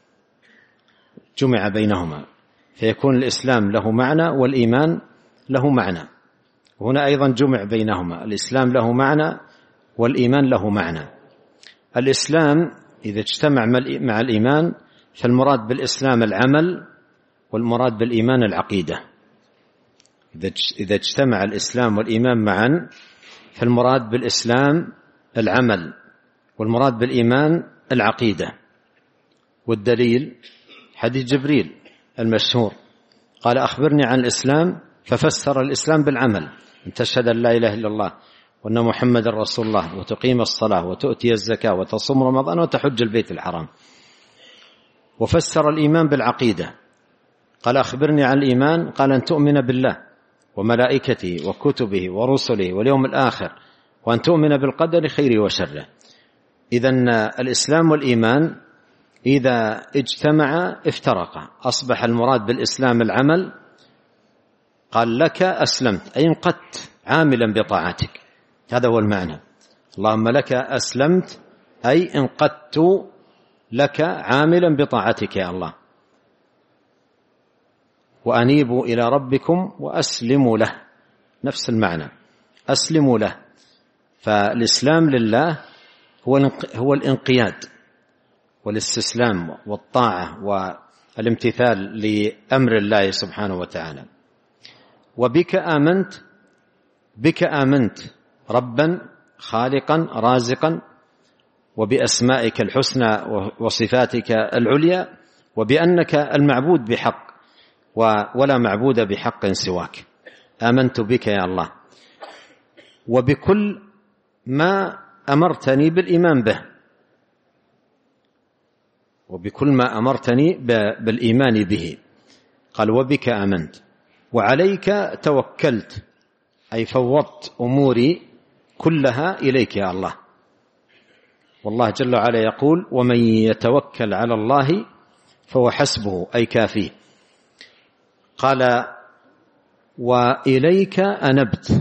جمع بينهما، فيكون الإسلام له معنى والإيمان له معنى. هنا أيضا جمع بينهما، الإسلام له معنى والإيمان له معنى. الإسلام إذا اجتمع مع الإيمان فالمراد بالإسلام العمل، والمراد بالإيمان العقيدة. إذا اجتمع الإسلام والإيمان معا فالمراد بالإسلام العمل، والمراد بالإيمان العقيدة. والدليل حديث جبريل المشهور قال: أخبرني عن الإسلام، ففسر الإسلام بالعمل: أن تشهد أن لا إله إلا الله وأن محمد رسول الله، وتقيم الصلاة، وتؤتي الزكاة، وتصوم رمضان، وتحج البيت الحرام. وفسر الإيمان بالعقيدة قال: أخبرني عن الإيمان، قال: أن تؤمن بالله وملائكته وكتبه ورسله واليوم الآخر، وأن تؤمن بالقدر خيره وشره. إذن الإسلام والإيمان إذا اجتمعا افترقا، أصبح المراد بالإسلام العمل. قال: لك أسلمت، أي انقدت عاملا بطاعتك، هذا هو المعنى. اللهم لك أسلمت أي انقدت لك عاملا بطاعتك يا الله. وأنيبوا إلى ربكم وأسلموا له، نفس المعنى، أسلموا له. فالإسلام لله هو الانقياد والاستسلام والطاعة والامتثال لأمر الله سبحانه وتعالى. وبك آمنت، بك آمنت ربا خالقا رازقا، وبأسمائك الحسنى وصفاتك العليا، وبأنك المعبود بحق ولا معبود بحق سواك. آمنت بك يا الله، وبكل ما أمرتني بالإيمان به، وبكل ما أمرتني بالإيمان به. قال: وبك آمنت وعليك توكلت، أي فوضت أموري كلها إليك يا الله. والله جل وعلا يقول: ومن يتوكل على الله فهو حسبه، أي كافيه. قال: وإليك أنبت،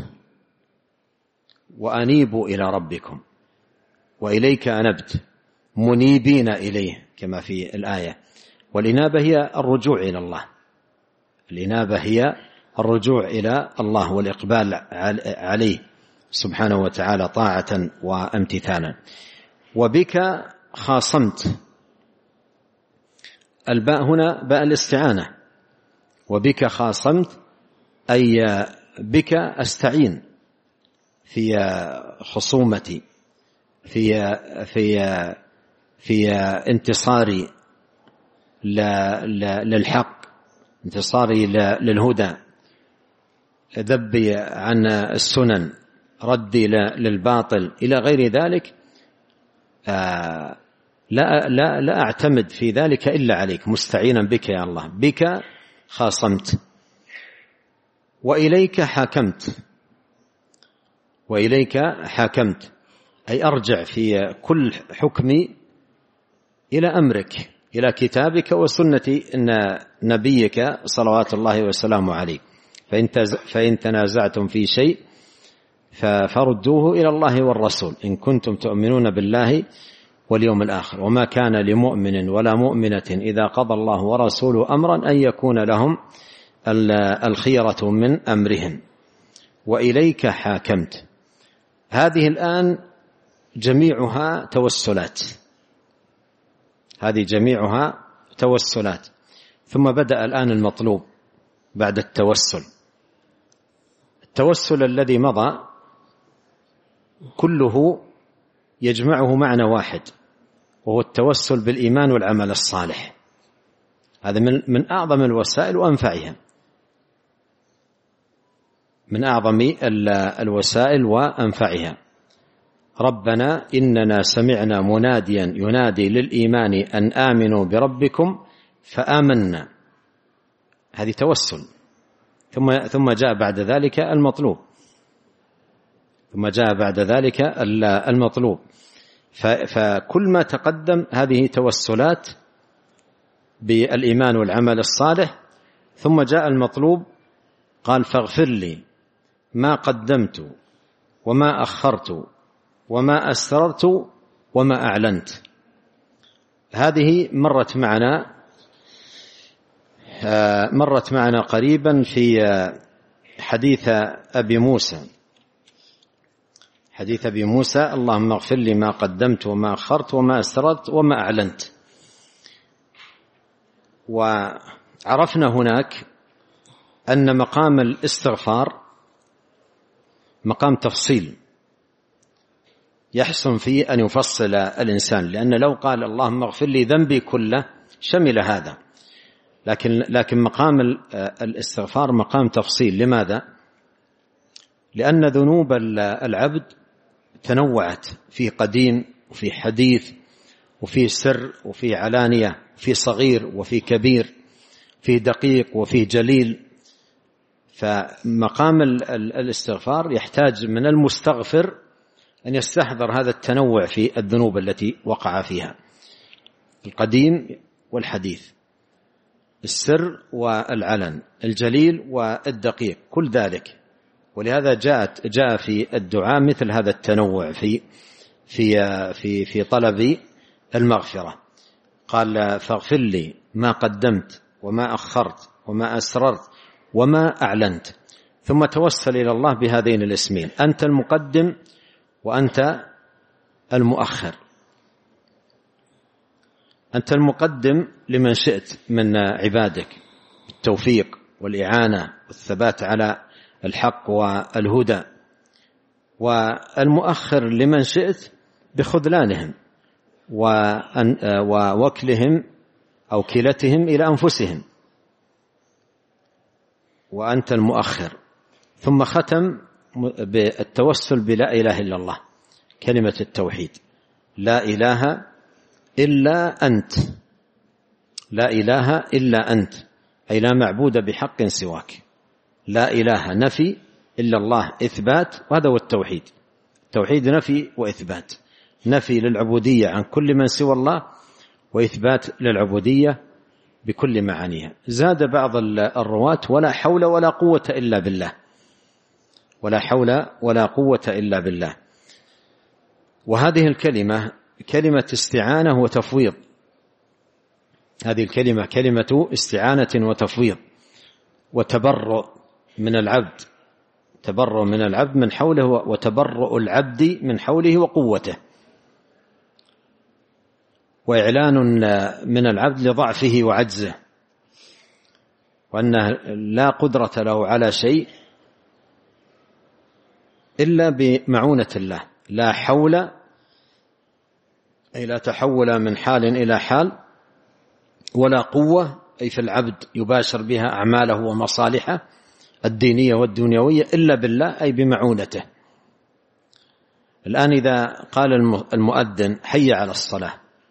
وأنيبوا إلى ربكم، وإليك أنبت منيبين إليه كما في الآية. والإنابة هي الرجوع إلى الله، الإنابة هي الرجوع إلى الله والإقبال عليه سبحانه وتعالى طاعة وامتثالا. وبك خاصمت، الباء هنا باء الاستعانة. وبك خاصمت أي بك أستعين في خصومتي، في انتصاري للحق، انتصاري للهدى، ذبي عن السنن، ردي للباطل، إلى غير ذلك. لا أعتمد في ذلك إلا عليك، مستعينا بك يا الله. بك خاصمت وإليك حاكمت، وإليك حاكمت أي أرجع في كل حكمي إلى أمرك، إلى كتابك وسنة نبيك صلوات الله وسلامه عليه. فإن تنازعتم في شيء فردوه إلى الله والرسول إن كنتم تؤمنون بالله واليوم الآخر. وما كان لمؤمن ولا مؤمنة إذا قضى الله ورسوله أمرا أن يكون لهم الخيرة من أمرهم. وإليك حاكمت، هذه الآن جميعها توسلات، هذه جميعها توسلات. ثم بدأ الآن المطلوب بعد التوسل. التوسل الذي مضى كله يجمعه معنى واحد، وهو التوسل بالإيمان والعمل الصالح. هذا من أعظم الوسائل وأنفعها، من أعظم الوسائل وأنفعها. ربنا إننا سمعنا مناديا ينادي للإيمان أن آمنوا بربكم فآمنا. هذه توسل. ثم جاء بعد ذلك المطلوب. فكل ما تقدم هذه توسلات بالإيمان والعمل الصالح. ثم جاء المطلوب، قال فاغفر لي ما قدمت وما أخرت وما أسررت وما أعلنت. هذه مرت معنا قريبا في حديث أبي موسى اللهم اغفر لي ما قدمت وما أخرت وما أسررت وما أعلنت. وعرفنا هناك أن مقام الاستغفار مقام تفصيل يحسن فيه أن يفصل الإنسان، لأن لو قال اللهم اغفر لي ذنبي كله شمل هذا، لكن مقام الاستغفار مقام تفصيل. لماذا؟ لأن ذنوب العبد تنوعت، في قديم وفي حديث وفي سر وفي علانية، في صغير وفي كبير، في دقيق وفي جليل. فمقام الاستغفار يحتاج من المستغفر أن يستحضر هذا التنوع في الذنوب التي وقع فيها، القديم والحديث، السر والعلن، الجليل والدقيق، كل ذلك. ولهذا جاء في الدعاء مثل هذا التنوع في طلب المغفرة. قال فاغفر لي ما قدمت وما أخرت وما أسررت وما أعلنت. ثم توسل إلى الله بهذين الاسمين: أنت المقدم وأنت المؤخر. أنت المقدم لمن شئت من عبادك بالتوفيق والإعانة والثبات على الحق والهدى، والمؤخر لمن شئت بخذلانهم ووكلهم أو كلتهم إلى أنفسهم، وأنت المؤخر. ثم ختم بالتوسل بلا إله إلا الله، كلمة التوحيد: لا إله إلا أنت، لا إله إلا أنت، أي لا معبود بحق سواك. لا إله نفي، إلا الله إثبات، وهذا هو التوحيد. التوحيد نفي وإثبات، نفي للعبودية عن كل من سوى الله، وإثبات للعبودية بكل معانيها. زاد بعض الرواة: ولا حول ولا قوة إلا بالله، ولا حول ولا قوة إلا بالله. وهذه الكلمة كلمة استعانة وتفويض. هذه الكلمة كلمة استعانة وتفويض وتبرؤ من العبد، تبرؤ من العبد من حوله، وتبرؤ العبد من حوله وقوته، وإعلان من العبد لضعفه وعجزه، وأنه لا قدرة له على شيء إلا بمعونة الله. لا حول، أي لا تحول من حال إلى حال، ولا قوة، أي في العبد يباشر بها أعماله ومصالحه الدينية والدنيوية، إلا بالله، أي بمعونته. الآن إذا قال المؤذن حي على الصلاة،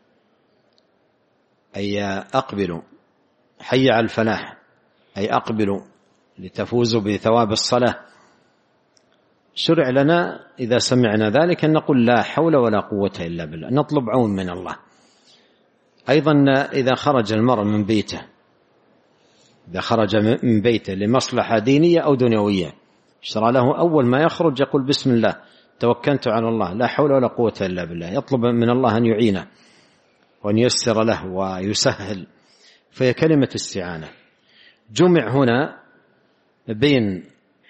أي أقبلوا، حي على الفلاح، أي أقبلوا لتفوزوا بثواب الصلاة، شرع لنا إذا سمعنا ذلك أن نقول لا حول ولا قوة إلا بالله، نطلب عون من الله. أيضا إذا خرج المرء من بيته، إذا خرج من بيته لمصلحة دينية أو دنيوية، اشترى له أول ما يخرج يقول بسم الله توكلت على الله لا حول ولا قوة إلا بالله، يطلب من الله أن يعينه وأن ييسر له ويسهل. فهي كلمة استعانة. جمع هنا بين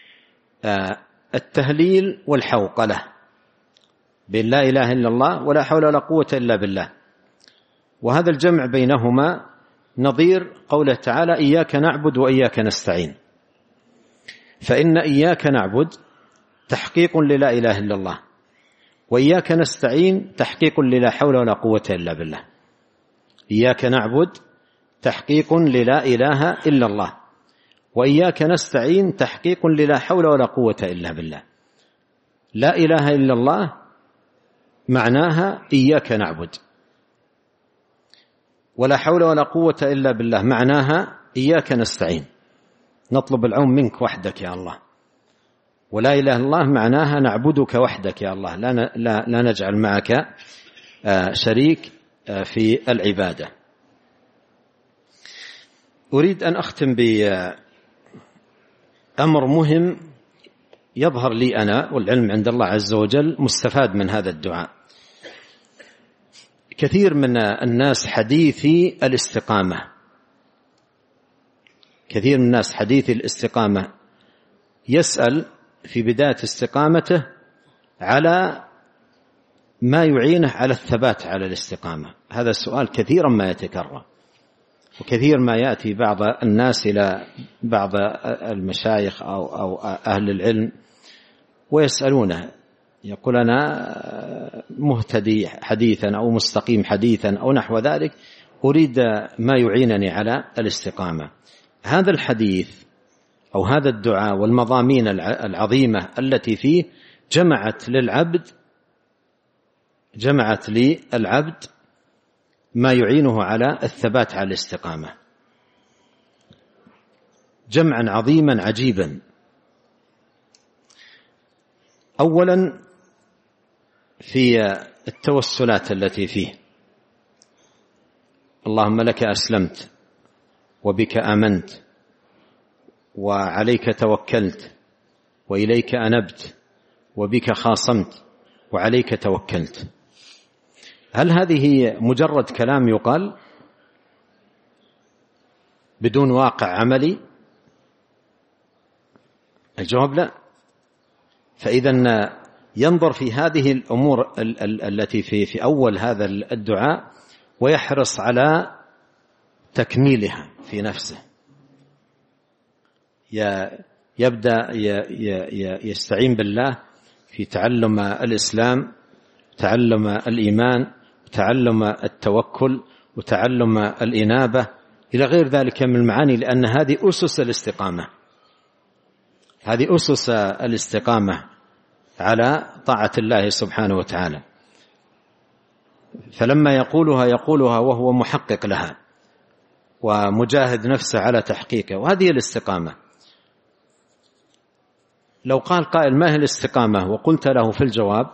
التهليل والحوقلة، بين لا إله إلا الله ولا حول ولا قوة إلا بالله. وهذا الجمع بينهما نظير قوله تعالى: إياك نعبد وإياك نستعين. فإن إياك نعبد تحقيق للا إله إلا الله، وإياك نستعين تحقيق للا حول ولا قوة إلا بالله. إياك نعبد تحقيق للا إله إلا الله، وإياك نستعين تحقيق للا حول ولا قوة إلا بالله. لا إله إلا الله معناها إياك نعبد، ولا حول ولا قوة إلا بالله معناها إياك نستعين، نطلب العون منك وحدك يا الله. ولا إله إلا الله معناها نعبدك وحدك يا الله، لا نجعل معك شريك في العبادة. أريد أن أختم بأمر مهم يظهر لي أنا والعلم عند الله عز وجل مستفاد من هذا الدعاء. كثير من الناس حديثي الاستقامة، كثير من الناس حديثي الاستقامة يسأل في بداية استقامته على ما يعينه على الثبات على الاستقامة. هذا السؤال كثيرا ما يتكرر، وكثير ما يأتي بعض الناس إلى بعض المشايخ أو أهل العلم ويسألونه، يقول أنا مهتدي حديثا أو مستقيم حديثا أو نحو ذلك، أريد ما يعينني على الاستقامة. هذا الحديث أو هذا الدعاء والمضامين العظيمة التي فيه جمعت للعبد ما يعينه على الثبات على الاستقامة، جمعا عظيما عجيبا. أولا في التوسلات التي فيه: اللهم لك أسلمت وبك آمنت وعليك توكلت وإليك أنبت وبك خاصمت وعليك توكلت. هل هذه مجرد كلام يقال بدون واقع عملي؟ الجواب لا. فإذا ينظر في هذه الأمور التي في أول هذا الدعاء ويحرص على تكميلها في نفسه، يبدأ يستعين بالله في تعلم الإسلام، تعلم الإيمان، تعلم التوكل، وتعلم الإنابة إلى غير ذلك من المعاني، لأن هذه أسس الاستقامة، هذه أسس الاستقامة على طاعة الله سبحانه وتعالى. فلما يقولها وهو محقق لها ومجاهد نفسه على تحقيقه، وهذه الاستقامة. لو قال قائل ما هي الاستقامة وقلت له في الجواب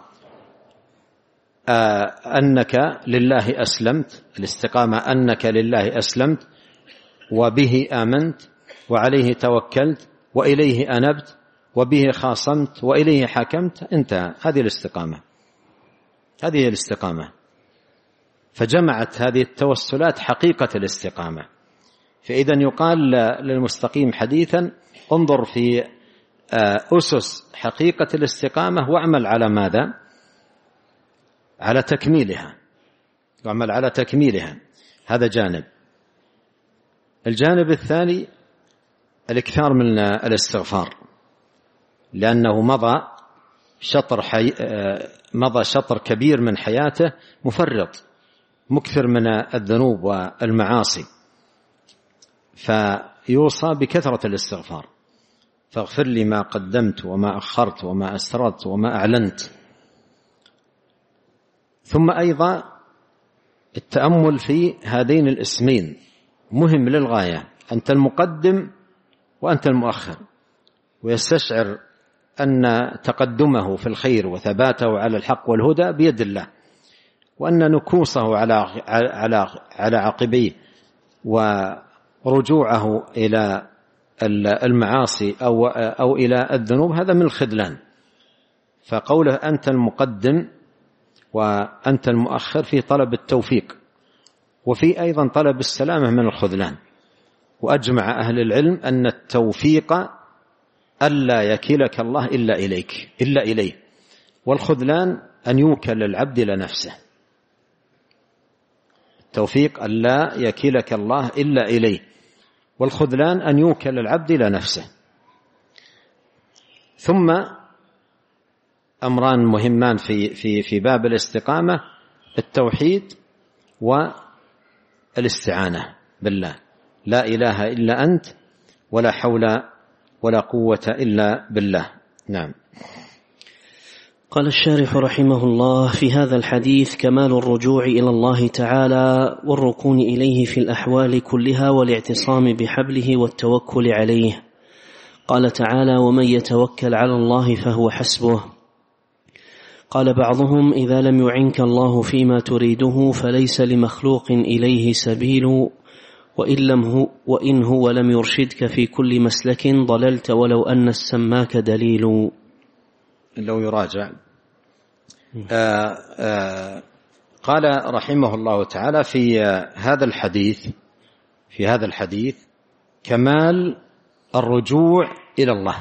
أنك لله أسلمت، الاستقامة أنك لله أسلمت وبه آمنت وعليه توكلت وإليه أنبت وبه خاصمت وإليه حكمت، انتهى. هذه الاستقامة، هذه الاستقامة. فجمعت هذه التوسلات حقيقة الاستقامة. فإذا يقال للمستقيم حديثا: انظر في أسس حقيقة الاستقامة واعمل على ماذا؟ على تكميلها، واعمل على تكميلها. هذا جانب. الجانب الثاني الإكثار من الاستغفار، لأنه مضى شطر كبير من حياته مفرط، مكثر من الذنوب والمعاصي، فيوصى بكثرة الاستغفار: فاغفر لي ما قدمت وما أخرت وما أسررت وما أعلنت. ثم أيضا التأمل في هذين الاسمين مهم للغاية، أنت المقدم وأنت المؤخر، ويستشعر أن تقدمه في الخير وثباته على الحق والهدى بيد الله، وأن نكوصه على عقبيه ورجوعه إلى المعاصي أو إلى الذنوب هذا من الخذلان. فقوله أنت المقدم وأنت المؤخر في طلب التوفيق، وفي أيضا طلب السلامة من الخذلان. وأجمع أهل العلم أن التوفيق ألا يكلك الله إلا إليه، والخذلان أن يوكل العبد إلى نفسه. التوفيق ألا يكلك الله إلا إليه، والخذلان أن يوكل العبد إلى نفسه. ثم أمران مهمان في باب الاستقامة: التوحيد والاستعانة بالله، لا إله إلا أنت ولا حول ولا قوة إلا بالله. نعم. قال الشارح رحمه الله: في هذا الحديث كمال الرجوع إلى الله تعالى والركون إليه في الأحوال كلها والاعتصام بحبله والتوكل عليه. قال تعالى: ومن يتوكل على الله فهو حسبه. قال بعضهم: إذا لم يعنك الله فيما تريده فليس لمخلوق إليه سبيل، وإن هو لم يرشدك في كل مسلك ضللت ولو أن السماك دليل. لو يراجع قال رحمه الله تعالى في هذا الحديث كمال الرجوع إلى الله،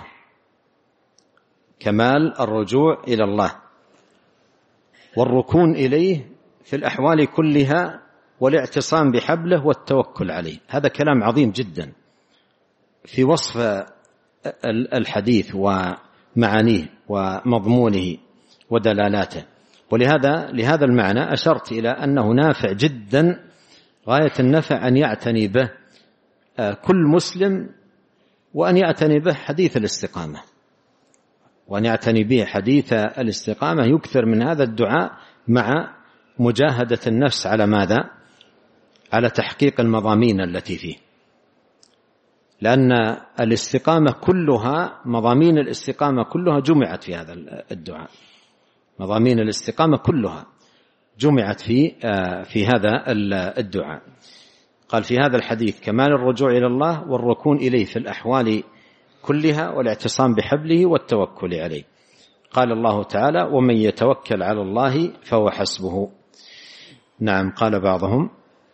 كمال الرجوع إلى الله والركون إليه في الأحوال كلها والاعتصام بحبله والتوكل عليه. هذا كلام عظيم جدا في وصف الحديث ومعانيه ومضمونه ودلالاته، لهذا المعنى أشرت إلى أنه نافع جدا غاية النفع أن يعتني به كل مسلم، وأن يعتني به حديث الاستقامة، وأن يعتني به حديث الاستقامة، يكثر من هذا الدعاء مع مجاهدة النفس على ماذا؟ على تحقيق المضامين التي فيه، لأن الاستقامة كلها، مضامين الاستقامة كلها جمعت في هذا الدعاء، مضامين الاستقامة كلها جمعت في هذا الدعاء. قال في هذا الحديث كمال الرجوع إلى الله والركون إليه في الأحوال كلها والاعتصام بحبله والتوكل عليه. قال الله تعالى: ومن يتوكل على الله فهو حسبه. نعم. قال بعضهم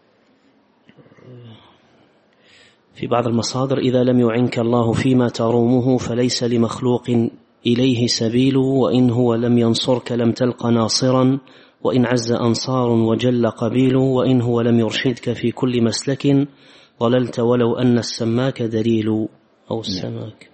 في بعض المصادر: إذا لم يعنك الله فيما ترومه فليس لمخلوق إليه سبيل، وإن هو لم ينصرك لم تلق ناصرا، وإن عز أنصار وجل قبيل، وإن هو لم يرشدك في كل مسلك ضللت ولو أن السماك دليل أو السماك.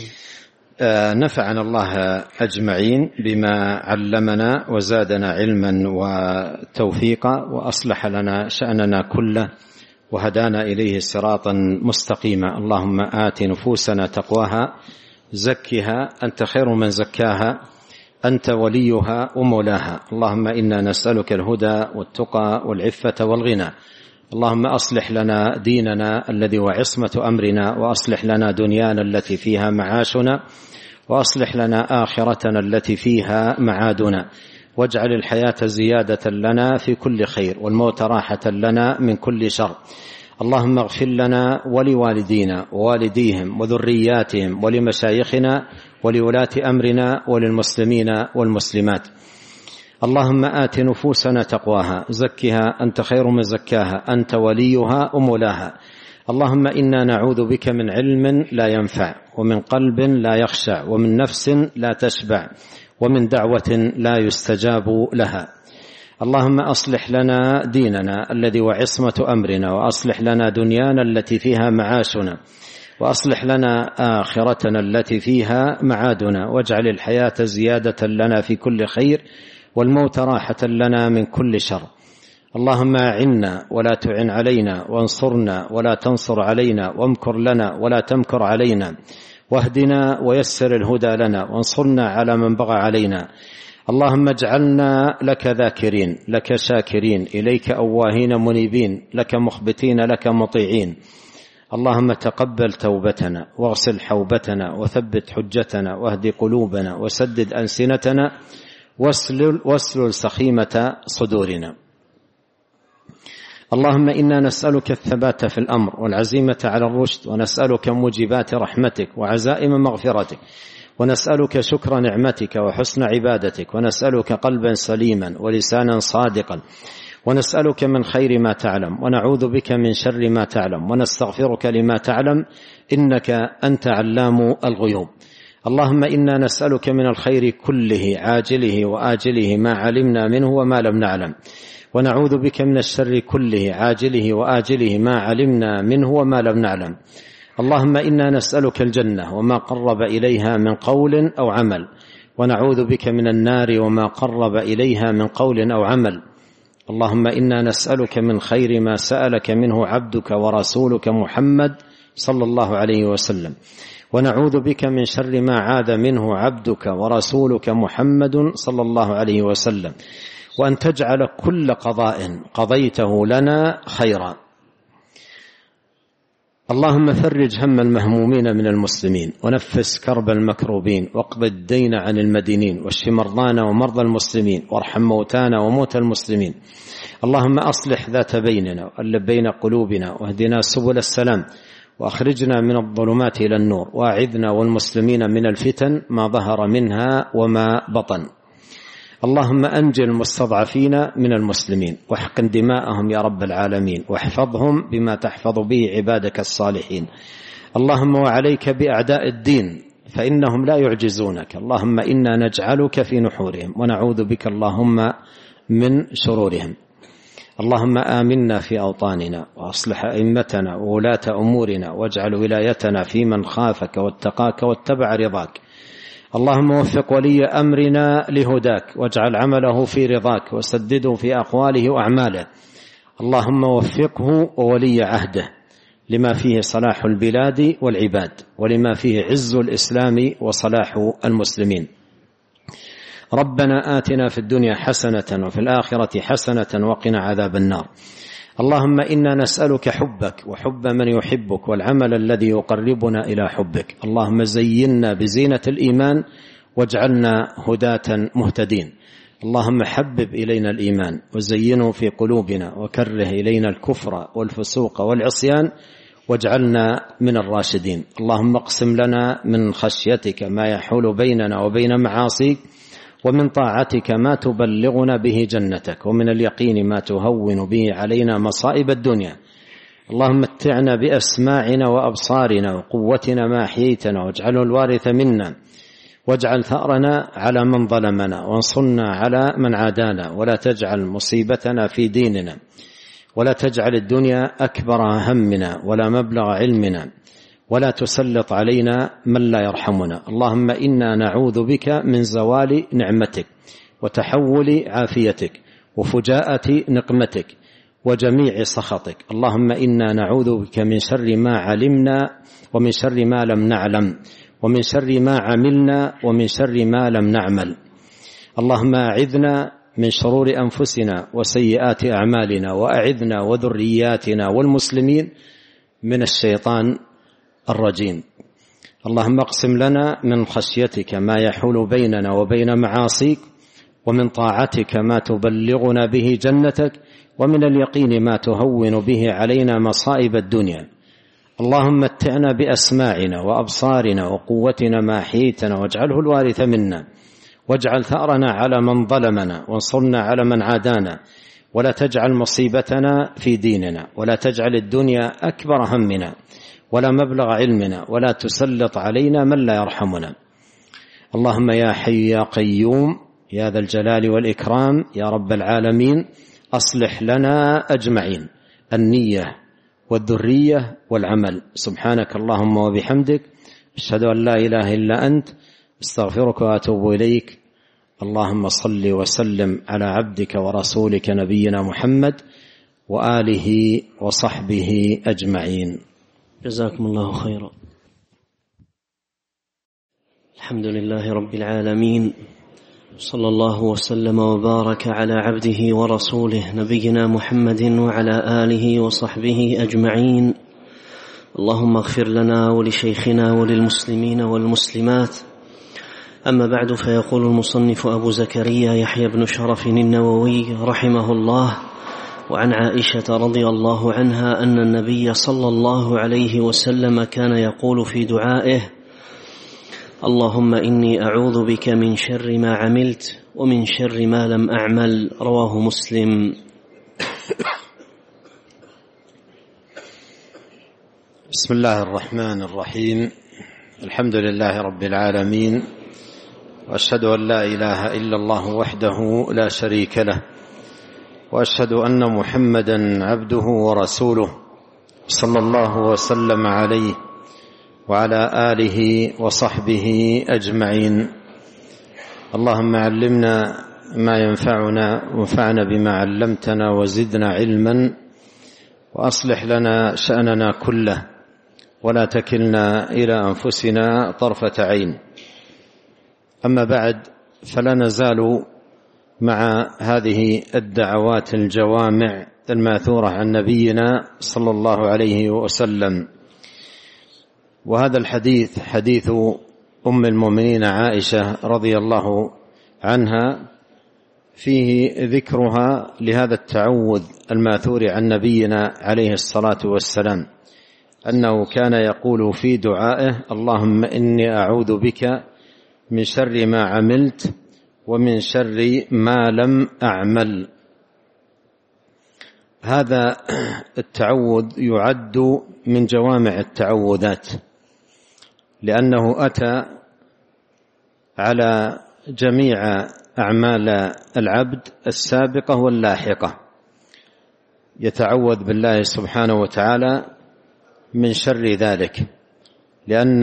نفعنا الله أجمعين بما علمنا وزادنا علما وتوفيقا، وأصلح لنا شأننا كله، وهدانا إليه صراطا مستقيما. اللهم آت نفوسنا تقواها زكها أنت خير من زكاها أنت وليها ومولاها. اللهم إنا نسألك الهدى والتقى والعفة والغنى. اللهم أصلح لنا ديننا الذي هو عصمة أمرنا، وأصلح لنا دنيانا التي فيها معاشنا، وأصلح لنا آخرتنا التي فيها معادنا، واجعل الحياة زيادة لنا في كل خير والموت راحة لنا من كل شر. اللهم اغفر لنا ولوالدينا ووالديهم وذرياتهم ولمشايخنا ولولاة أمرنا وللمسلمين والمسلمات. اللهم آت نفوسنا تقواها زكها أنت خير من زكاها أنت وليها ومولاها. اللهم إنا نعوذ بك من علم لا ينفع، ومن قلب لا يخشع، ومن نفس لا تشبع، ومن دعوة لا يستجاب لها. اللهم أصلح لنا ديننا الذي هو عصمة أمرنا، وأصلح لنا دنيانا التي فيها معاشنا، وأصلح لنا آخرتنا التي فيها معادنا، واجعل الحياة زيادة لنا في كل خير والموت راحة لنا من كل شر. اللهم أعنا ولا تعن علينا، وانصرنا ولا تنصر علينا، وامكر لنا ولا تمكر علينا، واهدنا ويسر الهدى لنا، وانصرنا على من بغى علينا. اللهم اجعلنا لك ذاكرين، لك شاكرين، إليك أواهين منيبين، لك مخبتين، لك مطيعين. اللهم تقبل توبتنا، واغسل حوبتنا، وثبت حجتنا، واهد قلوبنا، وسدد ألسنتنا، واسلل سخيمة صدورنا. اللهم إنا نسألك الثبات في الأمر والعزيمة على الرشد، ونسألك موجبات رحمتك وعزائم مغفرتك، ونسألك شكر نعمتك وحسن عبادتك، ونسألك قلبا سليما ولسانا صادقا، ونسألك من خير ما تعلم، ونعوذ بك من شر ما تعلم، ونستغفرك لما تعلم، إنك أنت علام الغيوب. اللهم إنا نسألك من الخير كله عاجله وآجله ما علمنا منه وما لم نعلم، ونعوذ بك من الشر كله عاجله وآجله ما علمنا منه وما لم نعلم. اللهم إنا نسألك الجنة وما قرب إليها من قول أو عمل، ونعوذ بك من النار وما قرب إليها من قول أو عمل. اللهم إنا نسألك من خير ما سألك منه عبدك ورسولك محمد صلى الله عليه وسلم، ونعوذ بك من شر ما عاذ منه عبدك ورسولك محمد صلى الله عليه وسلم، وأن تجعل كل قضاء قضيته لنا خيرا. اللهم فرج هم المهمومين من المسلمين، ونفس كرب المكروبين، واقض الدين عن المدينين، واشف مرضانا ومرضى المسلمين، وارحم موتانا وموتى المسلمين. اللهم أصلح ذات بيننا وألف بين قلوبنا، واهدنا سبل السلام، وأخرجنا من الظلمات إلى النور، وأعذنا والمسلمين من الفتن ما ظهر منها وما بطن. اللهم أنجِ المستضعفين من المسلمين، واحقن دماءهم يا رب العالمين، واحفظهم بما تحفظ به عبادك الصالحين. اللهم وعليك بأعداء الدين فإنهم لا يعجزونك. اللهم إنا نجعلك في نحورهم، ونعوذ بك اللهم من شرورهم. اللهم آمنا في أوطاننا، وأصلح أئمتنا وولاة أمورنا، واجعل ولايتنا في من خافك واتقاك واتبع رضاك. اللهم وفق ولي أمرنا لهداك، واجعل عمله في رضاك، وسدده في أقواله وأعماله. اللهم وفقه وولي عهده لما فيه صلاح البلاد والعباد، ولما فيه عز الإسلام وصلاح المسلمين. ربنا آتنا في الدنيا حسنة وفي الآخرة حسنة وقنا عذاب النار. اللهم إنا نسألك حبك وحب من يحبك، والعمل الذي يقربنا إلى حبك. اللهم زينا بزينة الإيمان، واجعلنا هداة مهتدين. اللهم حبب إلينا الإيمان وزينه في قلوبنا، وكره إلينا الكفر والفسوق والعصيان، واجعلنا من الراشدين. اللهم اقسم لنا من خشيتك ما يحول بيننا وبين معاصيك، ومن طاعتك ما تبلغنا به جنتك، ومن اليقين ما تهون به علينا مصائب الدنيا. اللهم متعنا بأسماعنا وأبصارنا وقوتنا ما أحييتنا، واجعله الوارث منا، واجعل ثأرنا على من ظلمنا، وانصرنا على من عادانا، ولا تجعل مصيبتنا في ديننا، ولا تجعل الدنيا أكبر همنا ولا مبلغ علمنا، ولا تسلط علينا من لا يرحمنا. اللهم إنا نعوذ بك من زوال نعمتك، وتحول عافيتك، وفجاءة نقمتك، وجميع سخطك. اللهم إنا نعوذ بك من شر ما علمنا، ومن شر ما لم نعلم، ومن شر ما عملنا، ومن شر ما لم نعمل. اللهم أعذنا من شرور أنفسنا وسيئات أعمالنا، وأعذنا وذرياتنا والمسلمين من الشيطان الرجيم. اللهم اقسم لنا من خشيتك ما يحول بيننا وبين معاصيك، ومن طاعتك ما تبلغنا به جنتك، ومن اليقين ما تهون به علينا مصائب الدنيا. اللهم متعنا بأسماعنا وأبصارنا وقوتنا ما أحييتنا، واجعله الوارث منا، واجعل ثأرنا على من ظلمنا، وانصرنا على من عادانا، ولا تجعل مصيبتنا في ديننا، ولا تجعل الدنيا أكبر همنا ولا مبلغ علمنا، ولا تسلط علينا من لا يرحمنا. اللهم يا حي يا قيوم يا ذا الجلال والإكرام يا رب العالمين، أصلح لنا أجمعين النية والذرية والعمل. سبحانك اللهم وبحمدك، أشهد أن لا إله إلا أنت، استغفرك وأتوب إليك. اللهم صل وسلم على عبدك ورسولك نبينا محمد وآله وصحبه أجمعين. جزاكم الله خيرا. الحمد لله رب العالمين، صلى الله وسلم وبارك على عبده ورسوله نبينا محمد وعلى آله وصحبه أجمعين. اللهم اغفر لنا ولشيخنا وللمسلمين والمسلمات. أما بعد، فيقول المصنف أبو زكريا يحيى بن شرف النووي رحمه الله: وعن عائشة رضي الله عنها أن النبي صلى الله عليه وسلم كان يقول في دعائه: اللهم إني أعوذ بك من شر ما عملت ومن شر ما لم أعمل. رواه مسلم. بسم الله الرحمن الرحيم. الحمد لله رب العالمين، وأشهد أن لا إله إلا الله وحده لا شريك له، وأشهد أن محمدا عبده ورسوله، صلى الله وسلم عليه وعلى آله وصحبه أجمعين. اللهم علمنا ما ينفعنا، وانفعنا بما علمتنا، وزدنا علما، وأصلح لنا شأننا كله، ولا تكلنا إلى أنفسنا طرفة عين. أما بعد، فلا نزال مع هذه الدعوات الجوامع الماثورة عن نبينا صلى الله عليه وسلم. وهذا الحديث حديث أم المؤمنين عائشة رضي الله عنها، فيه ذكرها لهذا التعوذ الماثور عن نبينا عليه الصلاة والسلام، أنه كان يقول في دعائه: اللهم إني أعوذ بك من شر ما عملت ومن شر ما لم أعمل. هذا التعوذ يعد من جوامع التعوذات، لأنه أتى على جميع أعمال العبد السابقة واللاحقة، يتعوذ بالله سبحانه وتعالى من شر ذلك، لأن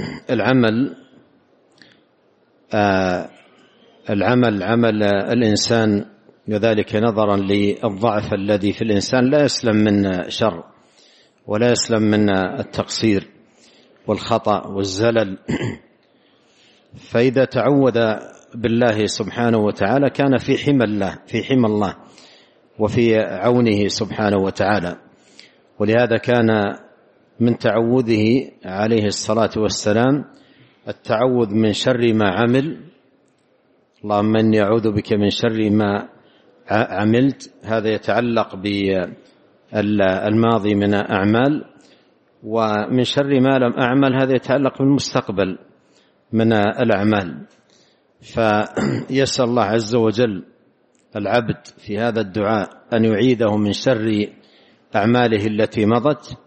عمل الإنسان، وذلك نظرا للضعف الذي في الإنسان، لا يسلم من شر ولا يسلم من التقصير والخطأ والزلل. فإذا تعوذ بالله سبحانه وتعالى كان في حمى الله وفي عونه سبحانه وتعالى. ولهذا كان من تعوذه عليه الصلاة والسلام التعوذ من شر ما عمل، اللهم إني أعوذ بك من شر ما عملت. هذا يتعلق بالماضي من أعمال، ومن شر ما لم أعمل هذا يتعلق بالمستقبل من الأعمال. فيسأل الله عز وجل العبد في هذا الدعاء أن يعيده من شر أعماله التي مضت،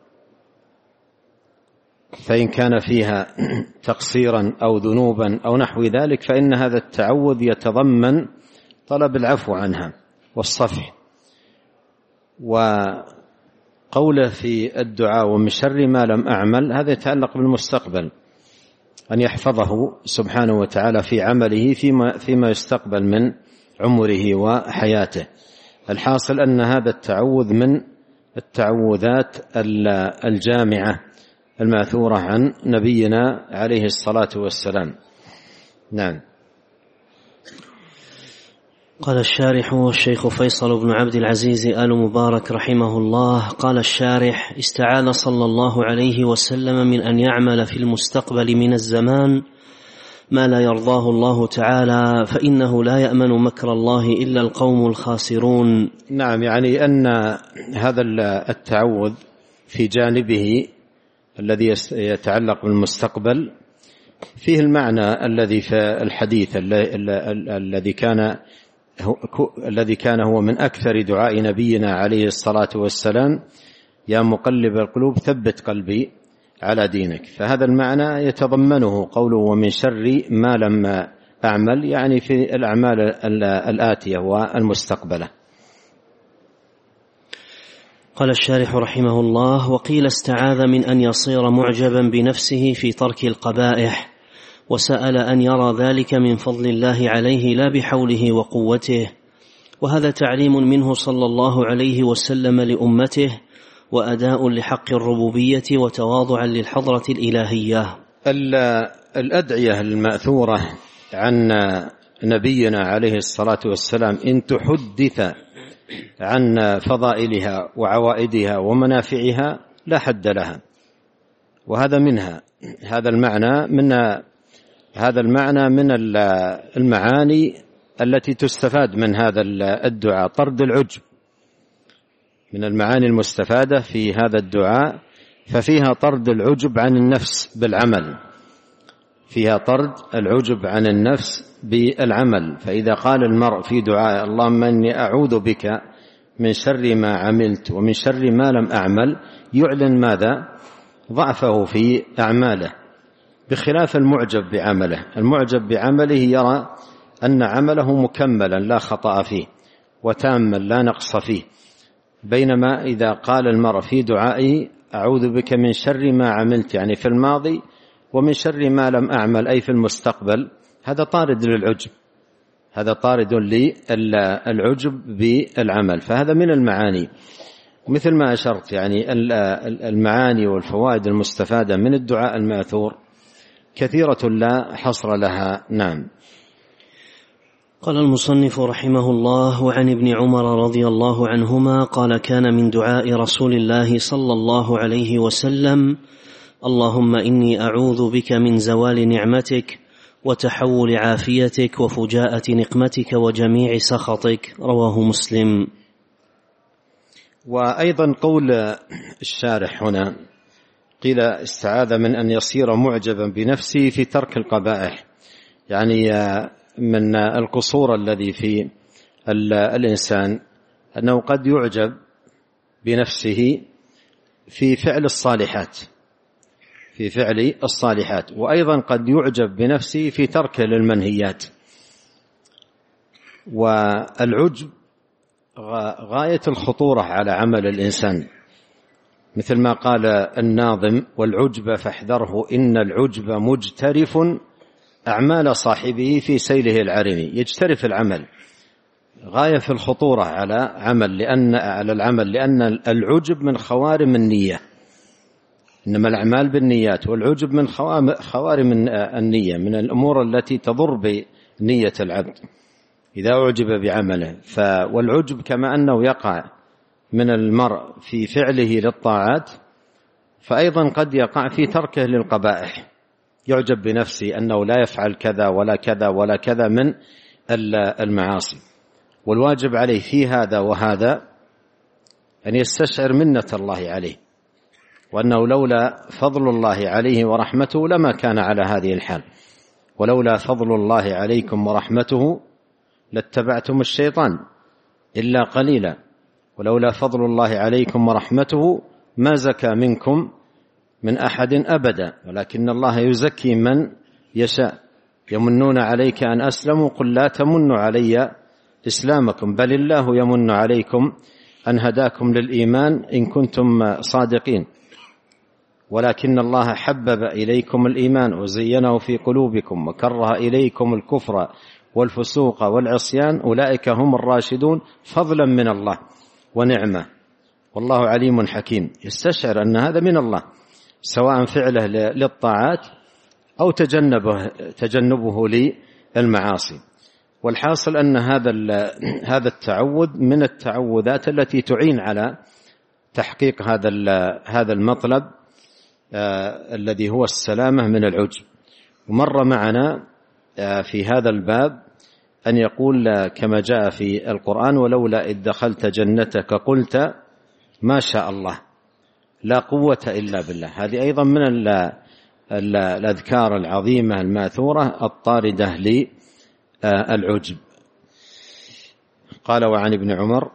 فإن كان فيها تقصيرا أو ذنوبا أو نحو ذلك، فإن هذا التعوذ يتضمن طلب العفو عنها والصفح. وقوله في الدعاء ومن شر ما لم أعمل، هذا يتعلق بالمستقبل، أن يحفظه سبحانه وتعالى في عمله فيما يستقبل من عمره وحياته. الحاصل أن هذا التعوذ من التعوذات الجامعة الماثورة عن نبينا عليه الصلاة والسلام. نعم. قال الشارح الشيخ فيصل بن عبد العزيز آل مبارك رحمه الله: قال الشارح: استعاذ صلى الله عليه وسلم من أن يعمل في المستقبل من الزمان ما لا يرضاه الله تعالى، فإنه لا يأمن مكر الله إلا القوم الخاسرون. نعم، يعني أن هذا التعوذ في جانبه الذي يتعلق بالمستقبل فيه المعنى الذي في الحديث الذي كان هو من أكثر دعاء نبينا عليه الصلاة والسلام: يا مقلب القلوب ثبت قلبي على دينك. فهذا المعنى يتضمنه قوله ومن شر ما لم أعمل، يعني في الأعمال الآتية والمستقبلة. قال الشارح رحمه الله: وقيل استعاذ من أن يصير معجبا بنفسه في ترك القبائح، وسأل أن يرى ذلك من فضل الله عليه لا بحوله وقوته، وهذا تعليم منه صلى الله عليه وسلم لأمته، وأداء لحق الربوبية، وتواضعا للحضرة الإلهية. الأدعية المأثورة عن نبينا عليه الصلاة والسلام إن تحدث عن فضائلها وعوائدها ومنافعها لا حد لها، وهذا منها. هذا المعنى من المعاني التي تستفاد من هذا الدعاء طرد العجب. من المعاني المستفادة في هذا الدعاء ففيها طرد العجب عن النفس بالعمل، فيها طرد العجب عن النفس بالعمل. فإذا قال المرء في دعاء اللهم إني أعوذ بك من شر ما عملت ومن شر ما لم أعمل، يعلن ماذا؟ ضعفه في أعماله، بخلاف المعجب بعمله. المعجب بعمله يرى أن عمله مكملا لا خطأ فيه وتاما لا نقص فيه، بينما إذا قال المرء في دعائه أعوذ بك من شر ما عملت، يعني في الماضي، ومن شر ما لم أعمل أي في المستقبل، هذا طارد للعجب، هذا طارد للعجب بالعمل. فهذا من المعاني. مثل ما أشرت يعني المعاني والفوائد المستفادة من الدعاء الماثور كثيرة لا حصر لها. نعم. قال المصنف رحمه الله: وعن ابن عمر رضي الله عنهما قال: كان من دعاء رسول الله صلى الله عليه وسلم: اللهم إني أعوذ بك من زوال نعمتك وتحول عافيتك وفجاءة نقمتك وجميع سخطك. رواه مسلم. وأيضا قول الشارح هنا قيل استعاذ من أن يصير معجبا بنفسه في ترك القبائح، يعني من القصور الذي في الإنسان أنه قد يعجب بنفسه في فعل الصالحات، وأيضا قد يعجب بنفسه في ترك للمنهيات. والعجب غاية الخطورة على عمل الإنسان، مثل ما قال الناظم: والعجب فاحذره إن العجب مجترف أعمال صاحبه في سيله العرم. يجترف العمل، غاية في الخطورة على العمل، لأن العجب من خوارم النية، إنما الأعمال بالنيات، والعجب من خوارم النية، من الأمور التي تضر بنية العبد إذا أعجب بعمله. والعجب كما أنه يقع من المرء في فعله للطاعات، فأيضا قد يقع في تركه للقبائح، يعجب بنفسه أنه لا يفعل كذا ولا كذا ولا كذا من المعاصي. والواجب عليه في هذا وهذا أن يستشعر منة الله عليه، وأنه لولا فضل الله عليه ورحمته لما كان على هذه الحال. ولولا فضل الله عليكم ورحمته لاتبعتم الشيطان إلا قليلا، ولولا فضل الله عليكم ورحمته ما زكى منكم من أحد أبدا، ولكن الله يزكي من يشاء. يمنون عليك أن أسلموا قل لا تمنوا علي إسلامكم بل الله يمن عليكم أن هداكم للإيمان إن كنتم صادقين، ولكن الله حبب إليكم الإيمان وزينه في قلوبكم وكره إليكم الكفر والفسوق والعصيان أولئك هم الراشدون فضلا من الله ونعمة والله عليم حكيم. يستشعر أن هذا من الله، سواء فعله للطاعات أو تجنبه للمعاصي. والحاصل أن هذا التعوذ من التعوذات التي تعين على تحقيق هذا المطلب الذي هو السلامة من العجب. ومر معنا في هذا الباب أن يقول كما جاء في القرآن: ولولا إذ دخلت جنتك قلت ما شاء الله لا قوة إلا بالله. هذه أيضا من الأذكار العظيمة الماثورة الطاردة للعجب. قال: وعن ابن عمر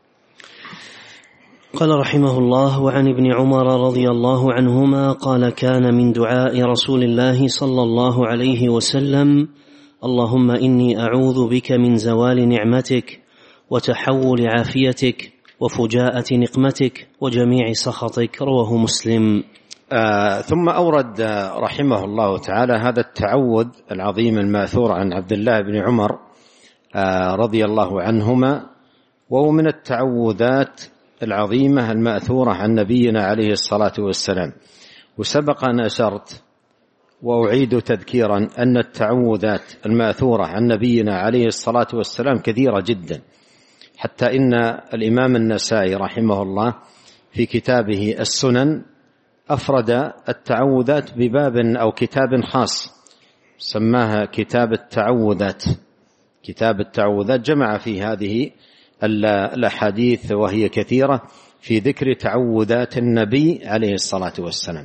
قال رحمه الله: وعن ابن عمر رضي الله عنهما قال: كان من دعاء رسول الله صلى الله عليه وسلم: اللهم إني أعوذ بك من زوال نعمتك وتحول عافيتك وفجاءة نقمتك وجميع سخطك. رواه مسلم. ثم أورد رحمه الله تعالى هذا التعوذ العظيم الماثور عن عبد الله بن عمر رضي الله عنهما، وهو من التعوذات العظيمة المأثورة عن نبينا عليه الصلاة والسلام. وسبق أن أشرت وأعيد تذكيرا أن التعوذات المأثورة عن نبينا عليه الصلاة والسلام كثيرة جدا، حتى إن الإمام النسائي رحمه الله في كتابه السنن أفرد التعوذات بباب أو كتاب خاص سماها كتاب التعوذات. كتاب التعوذات جمع في هذه الأحاديث وهي كثيرة في ذكر تعوذات النبي عليه الصلاة والسلام.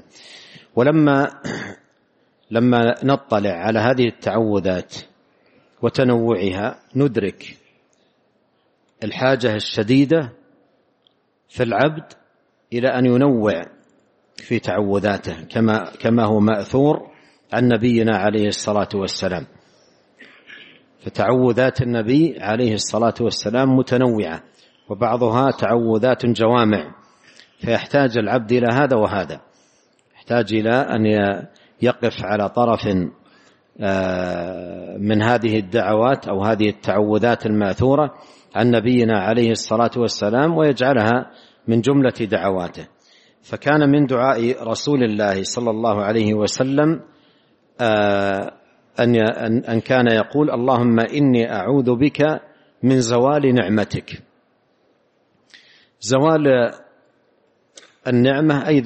لما نطلع على هذه التعوذات وتنوعها ندرك الحاجة الشديدة في العبد إلى أن ينوع في تعوذاته كما هو مأثور عن نبينا عليه الصلاة والسلام. فتعوذات النبي عليه الصلاة والسلام متنوعة، وبعضها تعوذات جوامع، فيحتاج العبد إلى هذا وهذا، يحتاج إلى أن يقف على طرف من هذه الدعوات أو هذه التعوذات الماثورة عن نبينا عليه الصلاة والسلام ويجعلها من جملة دعواته. فكان من دعاء رسول الله صلى الله عليه وسلم أن كان يقول: اللهم إني أعوذ بك من زوال نعمتك. زوال النعمة أي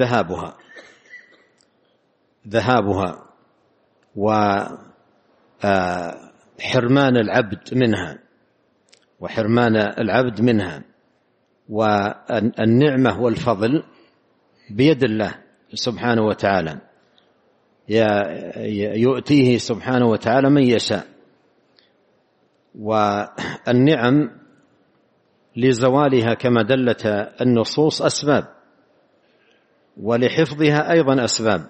ذهابها وحرمان العبد منها والنعمة والفضل بيد الله سبحانه وتعالى، يؤتيه سبحانه وتعالى من يشاء. والنعم لزوالها كما دلت النصوص أسباب، ولحفظها أيضا أسباب.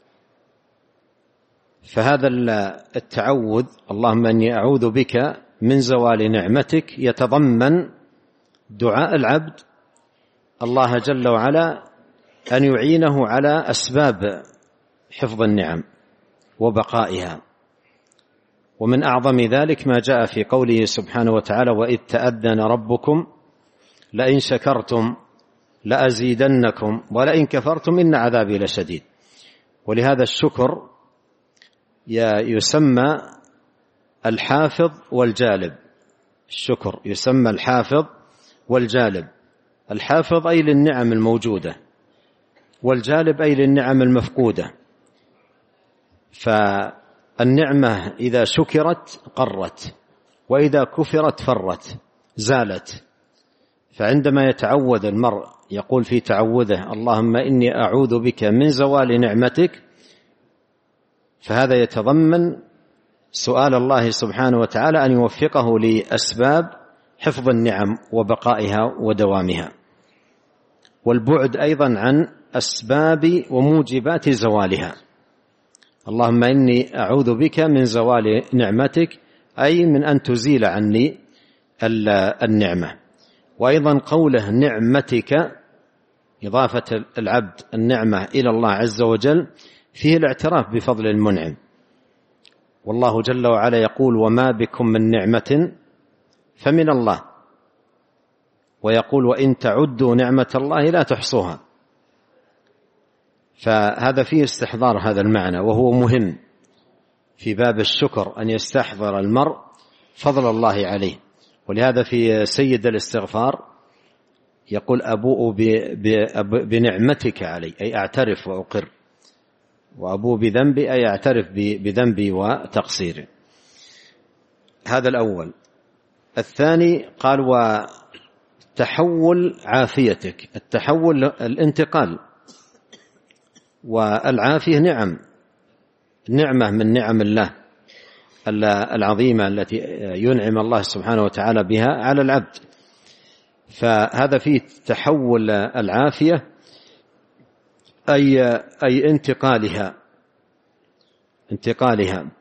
فهذا التعوذ اللهم إني أعوذ بك من زوال نعمتك يتضمن دعاء العبد الله جل وعلا أن يعينه على أسباب حفظ النعم وبقائها. ومن أعظم ذلك ما جاء في قوله سبحانه وتعالى: وإذ تأذن ربكم لئن شكرتم لأزيدنكم ولئن كفرتم إن عذابي لشديد. ولهذا الشكر يسمى الحافظ والجالب. الشكر يسمى الحافظ والجالب. الحافظ أي للنعم الموجودة، والجالب أي للنعم المفقودة. فالنعمة إذا شكرت قرت، وإذا كفرت فرت زالت. فعندما يتعوذ المرء يقول في تعوذه: اللهم إني أعوذ بك من زوال نعمتك، فهذا يتضمن سؤال الله سبحانه وتعالى أن يوفقه لأسباب حفظ النعم وبقائها ودوامها، والبعد أيضا عن أسباب وموجبات زوالها. اللهم إني أعوذ بك من زوال نعمتك، أي من أن تزيل عني النعمة. وأيضا قوله نعمتك، إضافة العبد النعمة إلى الله عز وجل، فيه الاعتراف بفضل المنعم. والله جل وعلا يقول: وما بكم من نعمة فمن الله. ويقول: وإن تعدوا نعمة الله لا تحصوها. فهذا فيه استحضار هذا المعنى، وهو مهم في باب الشكر أن يستحضر المرء فضل الله عليه. ولهذا في سيد الاستغفار يقول: أبوء بنعمتك علي، أي أعترف وأقر. وأبوء بذنبي أي أعترف بذنبي وتقصيري. هذا الأول. الثاني قال: وتحول عافيتك. التحول الانتقال، والعافية نعمة من نعم الله العظيمة التي ينعم الله سبحانه وتعالى بها على العبد. فهذا فيه تحول العافية، أي انتقالها.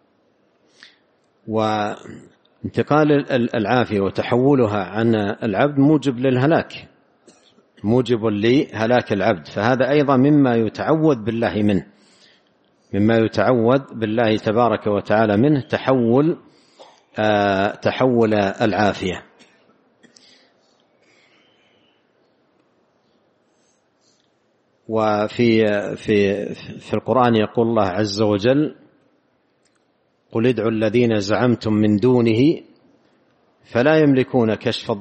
وانتقال العافية وتحولها عن العبد موجب للهلاك، موجب لهلاك العبد. فهذا أيضا مما يتعوذ بالله منه، مما يتعوذ بالله تبارك وتعالى منه، تحول العافية. وفي القرآن يقول الله عز وجل: قل ادعوا الذين زعمتم من دونه فلا يملكون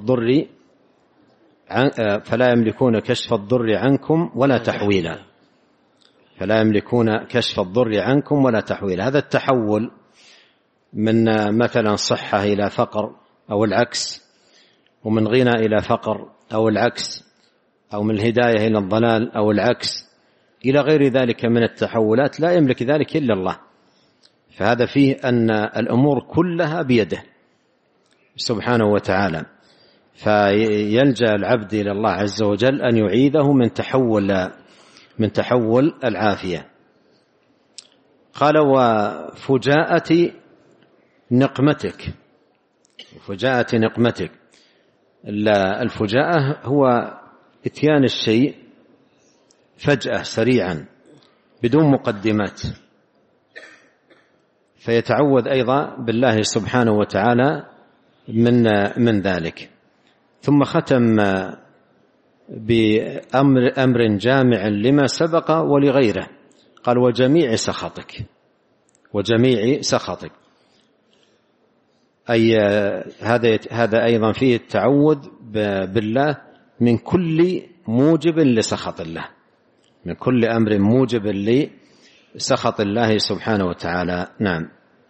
كشف الضر عنكم ولا تحويلا. فلا يملكون كشف الضر عنكم ولا تحويلا. هذا التحول من مثلا صحة إلى فقر أو العكس، ومن غنى إلى فقر أو العكس، أو من الهداية إلى الضلال أو العكس، إلى غير ذلك من التحولات، لا يملك ذلك إلا الله. فهذا فيه أن الأمور كلها بيده سبحانه وتعالى. فيلجأ العبد إلى الله عز وجل أن يعيذه من تحول العافية. قال: وفجاءة نقمتك. الفجاءة هو اتيان الشيء فجأة سريعا بدون مقدمات. فيتعوذ أيضا بالله سبحانه وتعالى من ذلك. ثم ختم بأمر جامع لما سبق ولغيره. قال وجميع سخطك، وجميع سخطك، أي هذا أيضا فيه التعوذ بالله من كل موجب لسخط الله، من كل أمر موجب لسخط الله سبحانه وتعالى. نعم.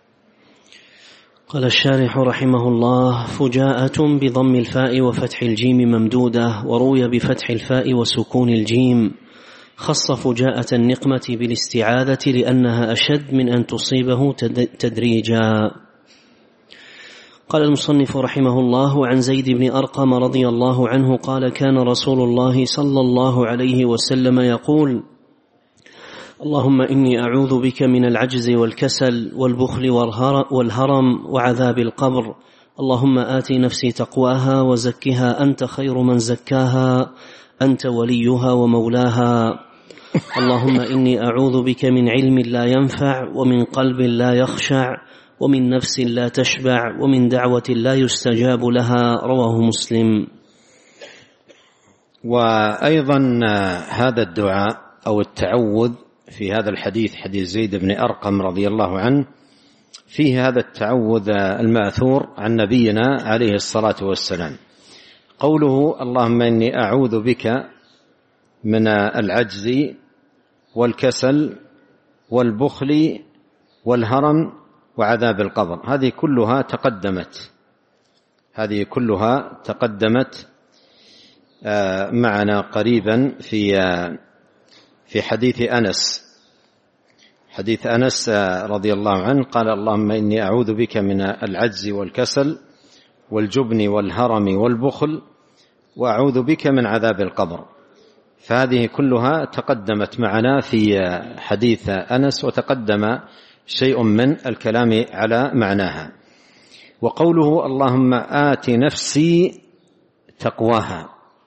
قال الشارح رحمه الله: فجاءة بضم الفاء وفتح الجيم ممدودة، وروي بفتح الفاء وسكون الجيم. خص فجاءة النقمة بالاستعاذة لأنها أشد من أن تصيبه تدريجا. قال المصنف رحمه الله: عن زيد بن أرقم رضي الله عنه قال: كان رسول الله صلى الله عليه وسلم يقول: اللهم إني أعوذ بك من العجز والكسل والبخل والهرم وعذاب القبر. اللهم آت نفسي تقواها وزكها أنت خير من زكاها أنت وليها ومولاها. اللهم إني أعوذ بك من علم لا ينفع ومن قلب لا يخشع ومن نفس لا تشبع ومن دعوة لا يستجاب لها. رواه مسلم. وأيضا هذا الدعاء أو التعوذ في هذا الحديث، حديث زيد بن أرقم رضي الله عنه، فيه هذا التعوذ المأثور عن نبينا عليه الصلاة والسلام. قوله: اللهم إني أعوذ بك من العجز والكسل والبخل والهرم وعذاب القبر، هذه كلها تقدمت معنا قريبا في حديث أنس رضي الله عنه قال: اللهم إني أعوذ بك من العجز والكسل والجبن والهرم والبخل وأعوذ بك من عذاب القبر. فهذه كلها تقدمت معنا في حديث أنس، وتقدم شيء من الكلام على معناها. وقوله: اللهم آت نفسي تقواها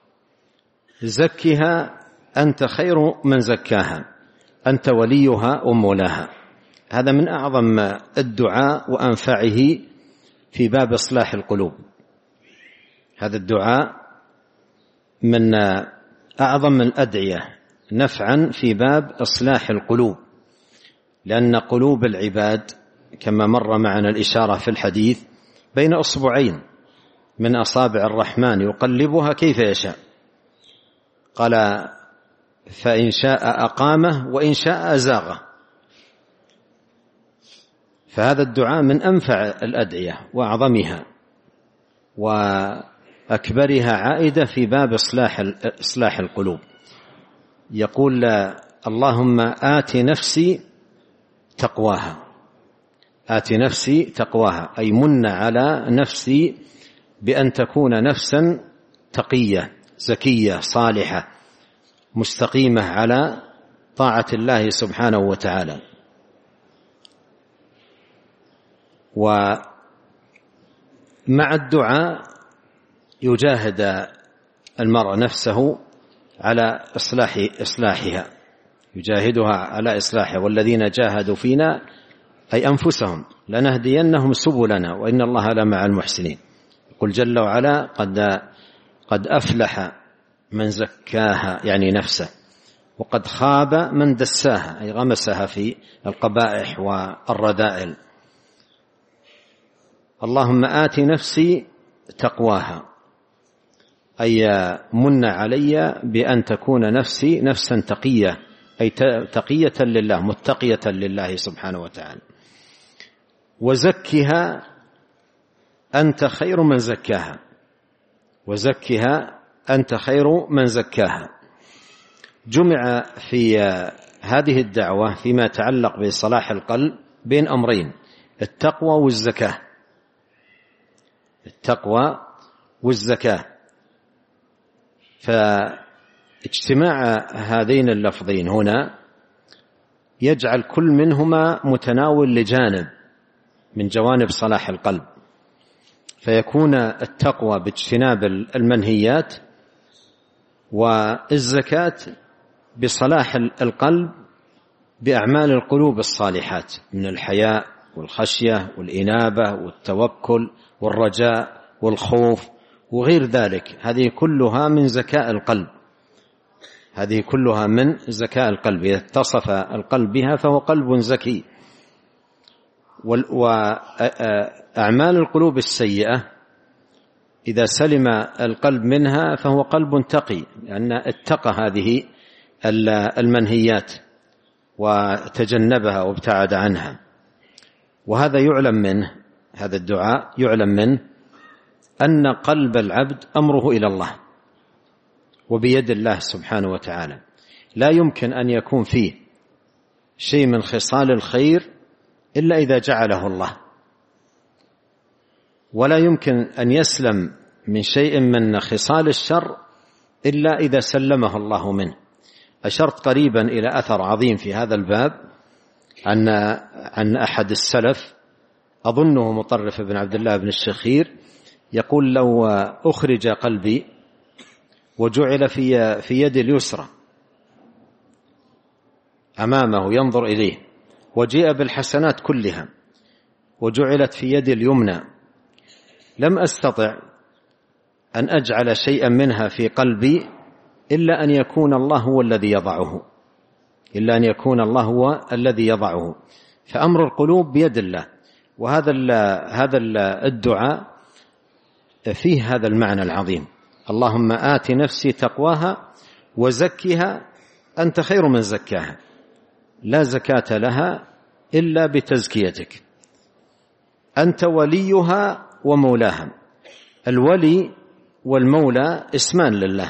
زكها أنت خير من زكاها أنت وليها ومولاها، هذا من أعظم الدعاء وأنفعه في باب إصلاح القلوب. هذا الدعاء من أعظم الأدعية نفعا في باب إصلاح القلوب، لأن قلوب العباد كما مر معنا الإشارة في الحديث بين أصبعين من أصابع الرحمن يقلبها كيف يشاء. قال: فإن شاء أقامه وإن شاء أزاغه. فهذا الدعاء من أنفع الأدعية وأعظمها وأكبرها عائدة في باب إصلاح القلوب. يقول: اللهم آت نفسي تقواها، آت نفسي تقواها، أي من على نفسي بأن تكون نفسا تقية زكية صالحة مستقيمة على طاعة الله سبحانه وتعالى. ومع الدعاء يجاهد المرء نفسه على إصلاحها، يجاهدها على إصلاحها. والذين جاهدوا فينا أي أنفسهم لنهدينهم سبلنا وإن الله لمع المحسنين. يقول جل وعلا: قد أفلح من زكاها، يعني نفسه، وقد خاب من دساها، أي غمسها في القبائح والرذائل. اللهم آت نفسي تقواها، أي من علي بأن تكون نفسي نفسا تقية، أي تقية لله متقية لله سبحانه وتعالى. وزكها أنت خير من زكاها، وزكها أنت خير من زكاها. جمع في هذه الدعوة فيما يتعلق بصلاح القلب بين أمرين: التقوى والزكاة، التقوى والزكاة. فاجتماع هذين اللفظين هنا يجعل كل منهما متناول لجانب من جوانب صلاح القلب، فيكون التقوى باجتناب المنهيات، والزكاة بصلاح القلب بأعمال القلوب الصالحات من الحياء والخشية والإنابة والتوكل والرجاء والخوف وغير ذلك. هذه كلها من زكاء القلب هذه كلها من زكاء القلب. إذا اتصف القلب بها فهو قلب زكي. وأعمال القلوب السيئة إذا سلم القلب منها فهو قلب تقي، لأن اتقى هذه المنهيات وتجنبها وابتعد عنها. وهذا يعلم منه، هذا الدعاء يعلم منه أن قلب العبد أمره إلى الله وبيد الله سبحانه وتعالى. لا يمكن أن يكون فيه شيء من خصال الخير إلا إذا جعله الله، ولا يمكن أن يسلم من شيء من خصال الشر إلا إذا سلمه الله منه. أشرت قريبا إلى أثر عظيم في هذا الباب عن أحد السلف، أظنه مطرف بن عبد الله بن الشخير، يقول: لو أخرج قلبي وجعل في يد اليسرى أمامه ينظر إليه، وجيء بالحسنات كلها وجعلت في يد اليمنى، لم أستطع أن أجعل شيئا منها في قلبي إلا أن يكون الله هو الذي يضعه، إلا أن يكون الله هو الذي يضعه. فأمر القلوب بيد الله. وهذا الدعاء فيه هذا المعنى العظيم: اللهم آت نفسي تقواها وزكها أنت خير من زكاها، لا زكاة لها إلا بتزكيتك، أنت وليها ومولاها. الولي والمولى اسمان لله،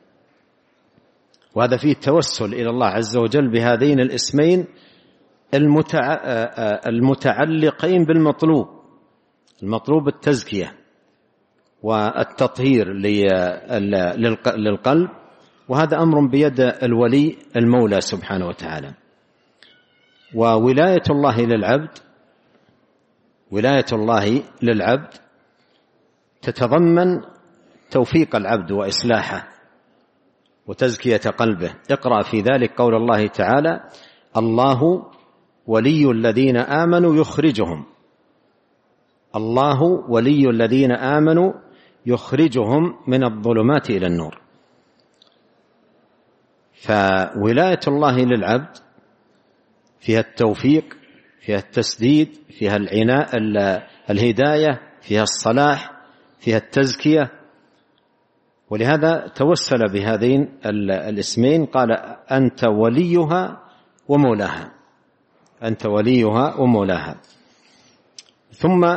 وهذا فيه التوسل إلى الله عز وجل بهذين الاسمين المتعلقين بالمطلوب. المطلوب التزكية والتطهير للقلب، وهذا أمر بيد الولي المولى سبحانه وتعالى. وولاية الله للعبد، ولاية الله للعبد تتضمن توفيق العبد وإصلاحه وتزكية قلبه. اقرأ في ذلك قول الله تعالى: الله ولي الذين آمنوا يخرجهم، الله ولي الذين آمنوا يخرجهم من الظلمات إلى النور. فولاية الله للعبد فيها التوفيق، فيها التسديد، فيها الهداية، فيها الصلاح، فيها التزكية. ولهذا توسل بهذين الاسمين، قال: أنت وليها ومولاها، أنت وليها ومولاها. ثم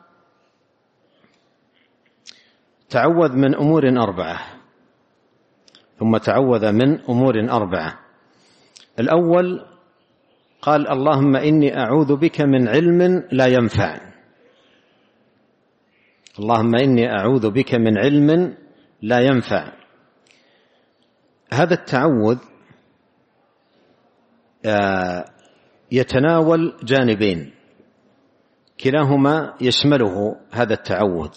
تعوذ من أمور أربعة، الأول قال: اللهم إني أعوذ بك من علم لا ينفع، اللهم إني أعوذ بك من علم لا ينفع. هذا التعوذ يتناول جانبين كلاهما يشمله هذا التعوذ.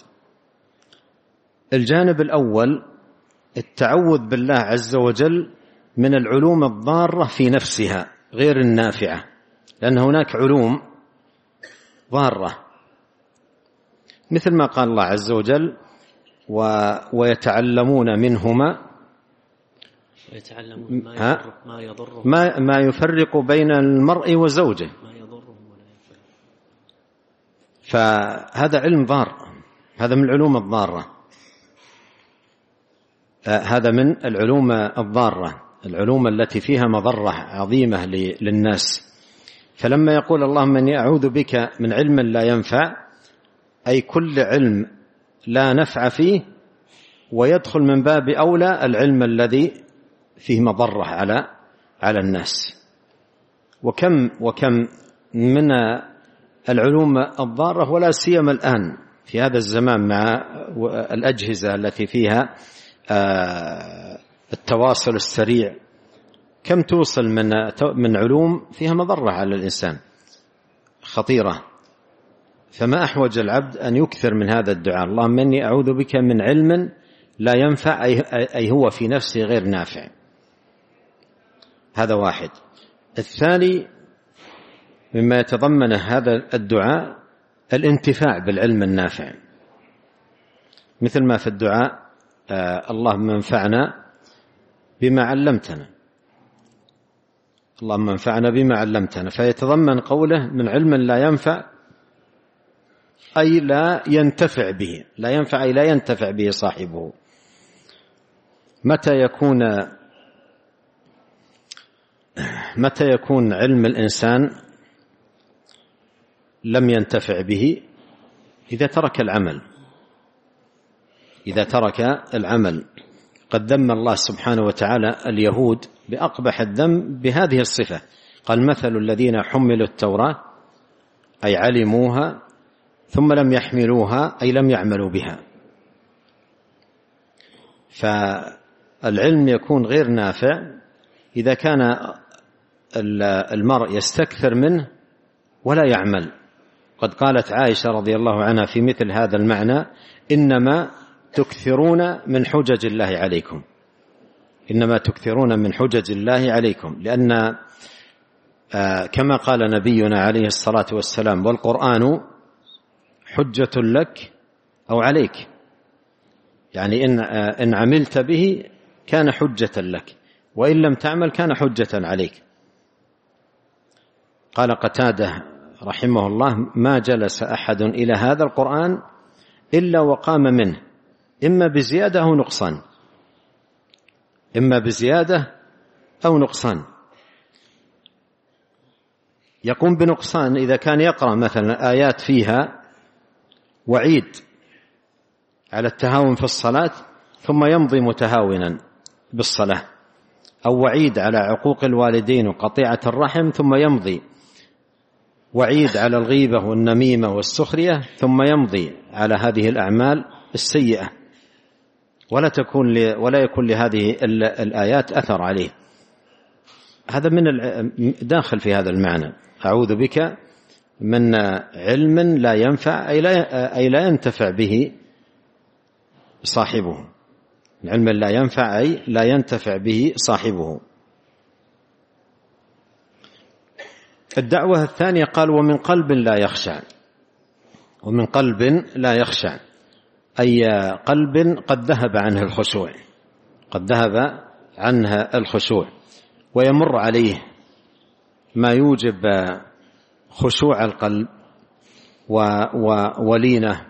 الجانب الأول التعوذ بالله عز وجل من العلوم الضارة في نفسها غير النافعة، لأن هناك علوم ضارة، مثل ما قال الله عز وجل: ويتعلمون منهما ما يفرق بين المرء وزوجه. فهذا علم ضار، هذا من العلوم الضارة، هذا من العلوم الضارة، العلوم التي فيها مضرة عظيمة للناس. فلما يقول: اللهم إني أعوذ بك من علم لا ينفع، أي كل علم لا نفع فيه، ويدخل من باب أولى العلم الذي فيه مضرة على الناس. وكم من العلوم الضارة، ولا سيما الآن في هذا الزمان مع الأجهزة التي فيها التواصل السريع، كم توصل من علوم فيها مضرة على الإنسان خطيرة. فما أحوج العبد أن يكثر من هذا الدعاء: اللهم إني أعوذ بك من علم لا ينفع، أي هو في نفسه غير نافع. هذا واحد. الثاني مما يتضمن هذا الدعاء الانتفاع بالعلم النافع، مثل ما في الدعاء: اللهم انفعنا بما علمتنا، اللهم انفعنا بما علمتنا. فيتضمن قوله من علم لا ينفع أي لا ينتفع به، لا ينفع أي لا ينتفع به صاحبه. متى يكون علم الإنسان لم ينتفع به؟ إذا ترك العمل، إذا ترك العمل. قد ذم الله سبحانه وتعالى اليهود بأقبح الذم بهذه الصفة، قال مثل الذين حملوا التوراة أي علموها ثم لم يحملوها أي لم يعملوا بها. فالعلم يكون غير نافع إذا كان المرء يستكثر منه ولا يعمل. قد قالت عائشة رضي الله عنها في مثل هذا المعنى: إنما تكثرون من حجج الله عليكم، إنما تكثرون من حجج الله عليكم، لأن كما قال نبينا عليه الصلاة والسلام: والقرآن حجة لك أو عليك، يعني إن عملت به كان حجة لك، وإن لم تعمل كان حجة عليك. قال قتادة رحمه الله: ما جلس أحد إلى هذا القرآن إلا وقام منه، إما بزيادة أو نقصان، إما بزيادة أو نقصان. يقوم بنقصان إذا كان يقرأ مثلا آيات فيها وعيد على التهاون في الصلاة ثم يمضي متهاونا بالصلاة، أو وعيد على عقوق الوالدين وقطيعة الرحم ثم يمضي، وعيد على الغيبة والنميمة والسخرية ثم يمضي على هذه الأعمال السيئة، ولا يكون لهذه الآيات أثر عليه. هذا من داخل في هذا المعنى: أعوذ بك من علم لا ينفع أي لا ينتفع به صاحبه، علم لا ينفع أي لا ينتفع به صاحبه. الدعوة الثانية قال: ومن قلب لا يخشع، ومن قلب لا يخشع أي قلب قد ذهب عنه الخشوع، قد ذهب عنه الخشوع، ويمر عليه ما يوجب خشوع القلب ولينه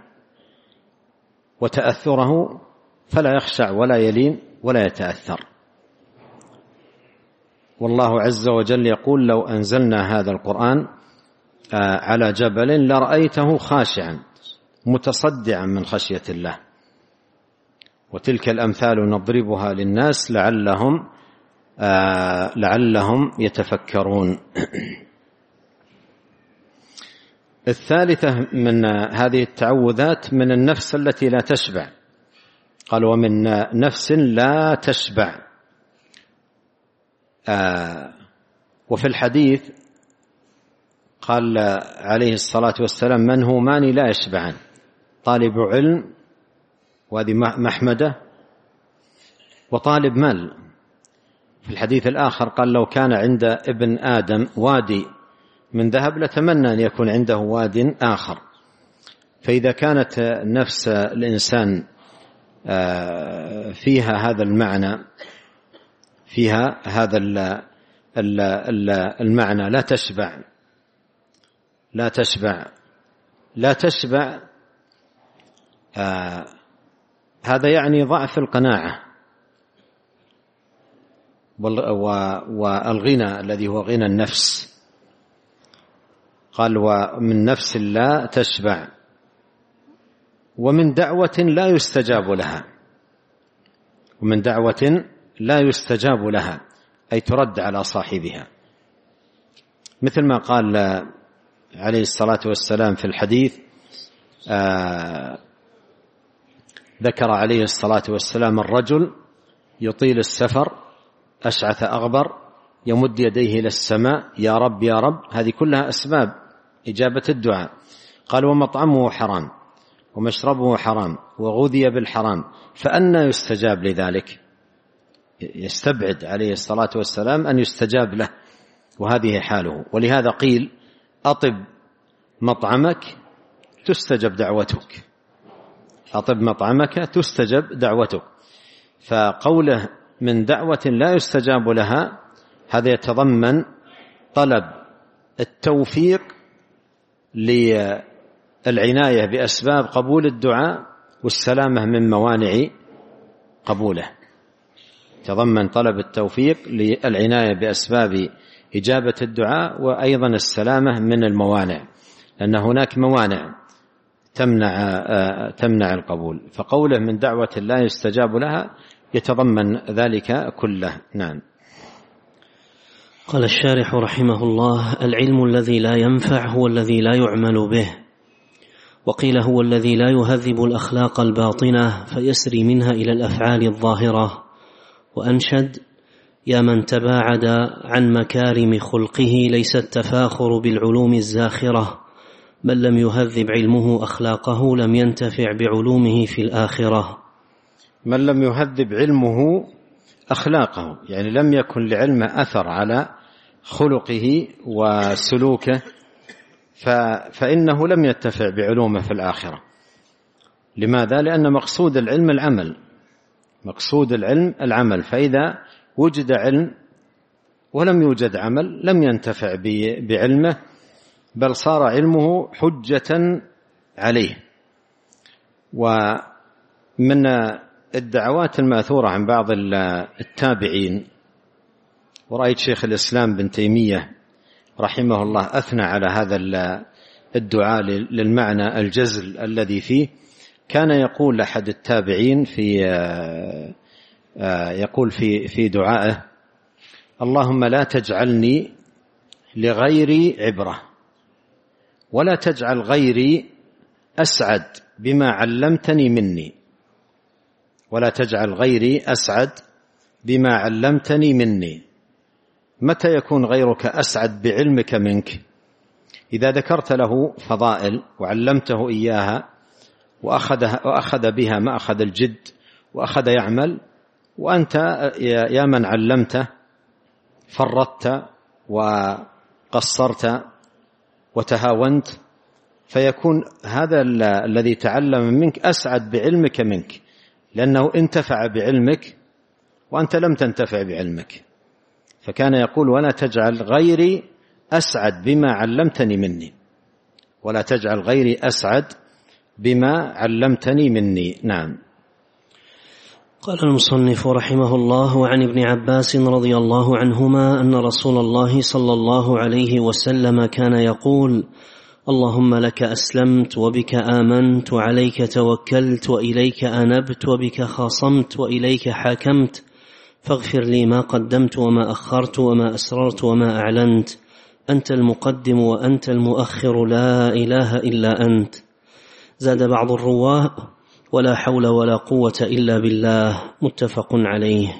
وتأثره، فلا يخشع ولا يلين ولا يتأثر. والله عز وجل يقول: لو أنزلنا هذا القرآن على جبل لرأيته خاشعا متصدعا من خشية الله. وتلك الأمثال نضربها للناس لعلهم يتفكرون. الثالثة من هذه التعوذات من النفس التي لا تشبع، قال: ومن نفس لا تشبع. وفي الحديث قال عليه الصلاة والسلام: من همان لا يشبعان، طالب علم، وهذه محمدة، وطالب مال. في الحديث الآخر قال: لو كان عند ابن آدم وادي من ذهب لتمنى أن يكون عنده واد آخر. فإذا كانت نفس الإنسان فيها هذا المعنى، فيها هذا المعنى لا تشبع، لا تشبع، لا تشبع، هذا يعني ضعف القناعة والغنى الذي هو غنى النفس. قال: ومن نفس لا تشبع، ومن دعوة لا يستجاب لها، ومن دعوة لا يستجاب لها أي ترد على صاحبها، مثل ما قال عليه الصلاة والسلام في الحديث. ذكر عليه الصلاة والسلام الرجل يطيل السفر أشعث أغبر يمد يديه إلى السماء: يا رب يا رب. هذه كلها أسباب إجابة الدعاء. قال: ومطعمه حرام ومشربه حرام وغذي بالحرام، فأنى يستجاب لذلك؟ يستبعد عليه الصلاة والسلام أن يستجاب له، وهذه حاله. ولهذا قيل: أطب مطعمك تستجب دعوتك، أطب مطعمك تستجب دعوتك. فقوله من دعوة لا يستجاب لها هذا يتضمن طلب التوفيق للعناية بأسباب قبول الدعاء والسلامة من موانع قبوله. يتضمن طلب التوفيق للعناية بأسباب إجابة الدعاء وأيضا السلامة من الموانع، لأن هناك موانع تمنع القبول. فقوله من دعوة لا يستجاب لها يتضمن ذلك كله. نعم. قال الشارح رحمه الله: العلم الذي لا ينفع هو الذي لا يعمل به، وقيل هو الذي لا يهذب الأخلاق الباطنة فيسري منها إلى الأفعال الظاهرة. وأنشد: يا من تباعد عن مكارم خلقه ليس التفاخر بالعلوم الزاخرة، من لم يهذب علمه أخلاقه لم ينتفع بعلومه في الآخرة. من لم يهذب علمه أخلاقه يعني لم يكن لعلمه أثر على خلقه وسلوكه، فإنه لم ينتفع بعلومه في الآخرة. لماذا؟ لأن مقصود العلم العمل، مقصود العلم العمل، فإذا وجد علم ولم يوجد عمل لم ينتفع بعلمه، بل صار علمه حجة عليه. ومن الدعوات المأثورة عن بعض التابعين، ورأيت شيخ الإسلام بن تيمية رحمه الله أثنى على هذا الدعاء للمعنى الجزل الذي فيه. كان يقول أحد التابعين يقول في دعائه: اللهم لا تجعلني لغيري عبرة، ولا تجعل غيري أسعد بما علمتني مني، ولا تجعل غيري أسعد بما علمتني مني. متى يكون غيرك أسعد بعلمك منك؟ إذا ذكرت له فضائل وعلمته إياها وأخذ بها ما أخذ الجد وأخذ يعمل، وأنت يا من علمته فرطت وقصرت وتهاونت، فيكون هذا الذي تعلم منك أسعد بعلمك منك، لأنه انتفع بعلمك وأنت لم تنتفع بعلمك. فكان يقول: ولا تجعل غيري أسعد بما علمتني مني، ولا تجعل غيري أسعد بما علمتني مني. نعم. قال المصنف رحمه الله: وعن ابن عباس رضي الله عنهما أن رسول الله صلى الله عليه وسلم كان يقول: اللهم لك أسلمت وبك آمنت وعليك توكلت وإليك أنبت وبك خاصمت وإليك حاكمت، فاغفر لي ما قدمت وما أخرت وما أسررت وما أعلنت، أنت المقدم وأنت المؤخر، لا إله إلا أنت. زاد بعض الرواه: ولا حول ولا قوة إلا بالله، متفق عليه.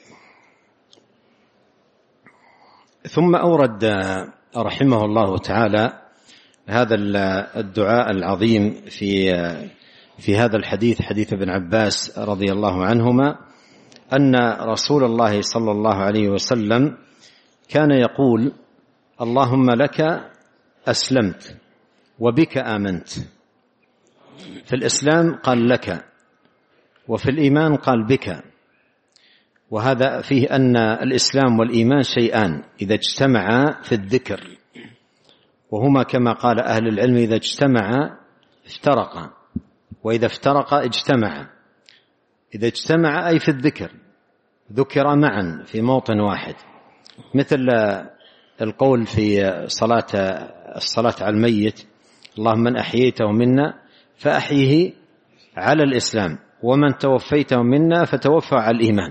ثم أورد رحمه الله تعالى هذا الدعاء العظيم في هذا الحديث، حديث ابن عباس رضي الله عنهما، أن رسول الله صلى الله عليه وسلم كان يقول: اللهم لك أسلمت وبك آمنت. في الإسلام قال لك، وفي الإيمان قال بك، وهذا فيه أن الإسلام والإيمان شيئان إذا اجتمعا في الذكر، وهما كما قال أهل العلم: إذا اجتمعا افترقا، وإذا افترقا اجتمعا. إذا اجتمع أي في الذكر، ذكر معا في موطن واحد، مثل القول في الصلاة على الميت: اللهم من أحييته منا فأحيه على الإسلام، ومن توفيته منا فتوفى على الإيمان.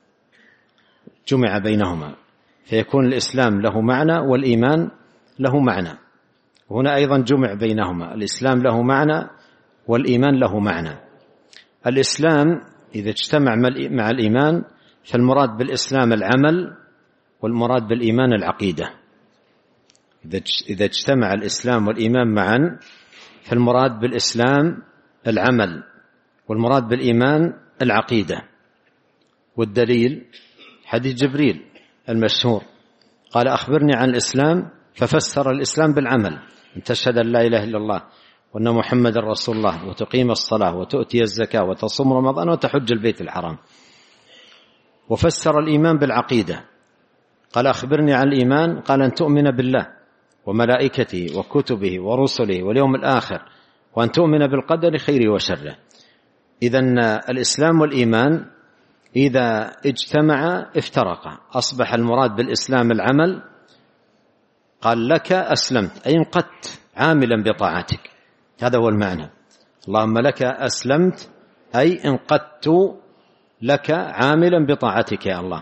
جمع بينهما، فيكون الإسلام له معنى والإيمان له معنى. هنا أيضا جمع بينهما، الإسلام له معنى والإيمان له معنى. الإسلام إذا اجتمع مع الإيمان فالمراد بالإسلام العمل، والمراد بالإيمان العقيدة. إذا اجتمع الإسلام والإيمان معا فالمراد بالإسلام العمل، والمراد بالإيمان العقيدة. والدليل حديث جبريل المشهور، قال: أخبرني عن الإسلام، ففسر الإسلام بالعمل: أن تشهد أن لا إله إلا الله وأن محمد رسول الله، وتقيم الصلاة، وتؤتي الزكاة، وتصوم رمضان، وتحج البيت الحرام. وفسر الإيمان بالعقيدة، قال أخبرني عن الإيمان، قال أن تؤمن بالله وملائكته وكتبه ورسله واليوم الآخر وأن تؤمن بالقدر خيره وشره. إذن الإسلام والإيمان إذا اجتمع افترقا، أصبح المراد بالإسلام العمل. قال لك أسلمت أي انقدت عاملا بطاعتك، هذا هو المعنى. اللهم لك أسلمت أي انقدت لك عاملا بطاعتك يا الله.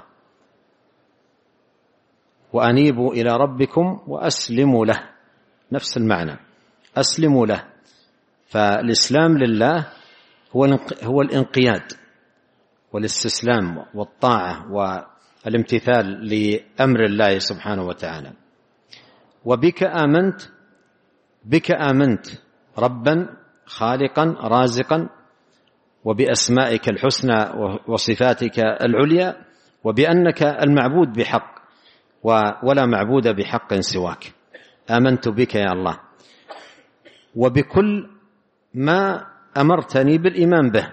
وأنيبوا إلى ربكم وأسلموا له، نفس المعنى، أسلموا له. فالإسلام لله هو الانقياد والاستسلام والطاعة والامتثال لأمر الله سبحانه وتعالى. وبك آمنت، بك آمنت ربا خالقا رازقا، وبأسمائك الحسنى وصفاتك العليا، وبأنك المعبود بحق ولا معبود بحق سواك. آمنت بك يا الله وبكل ما أمرتني بالإيمان به،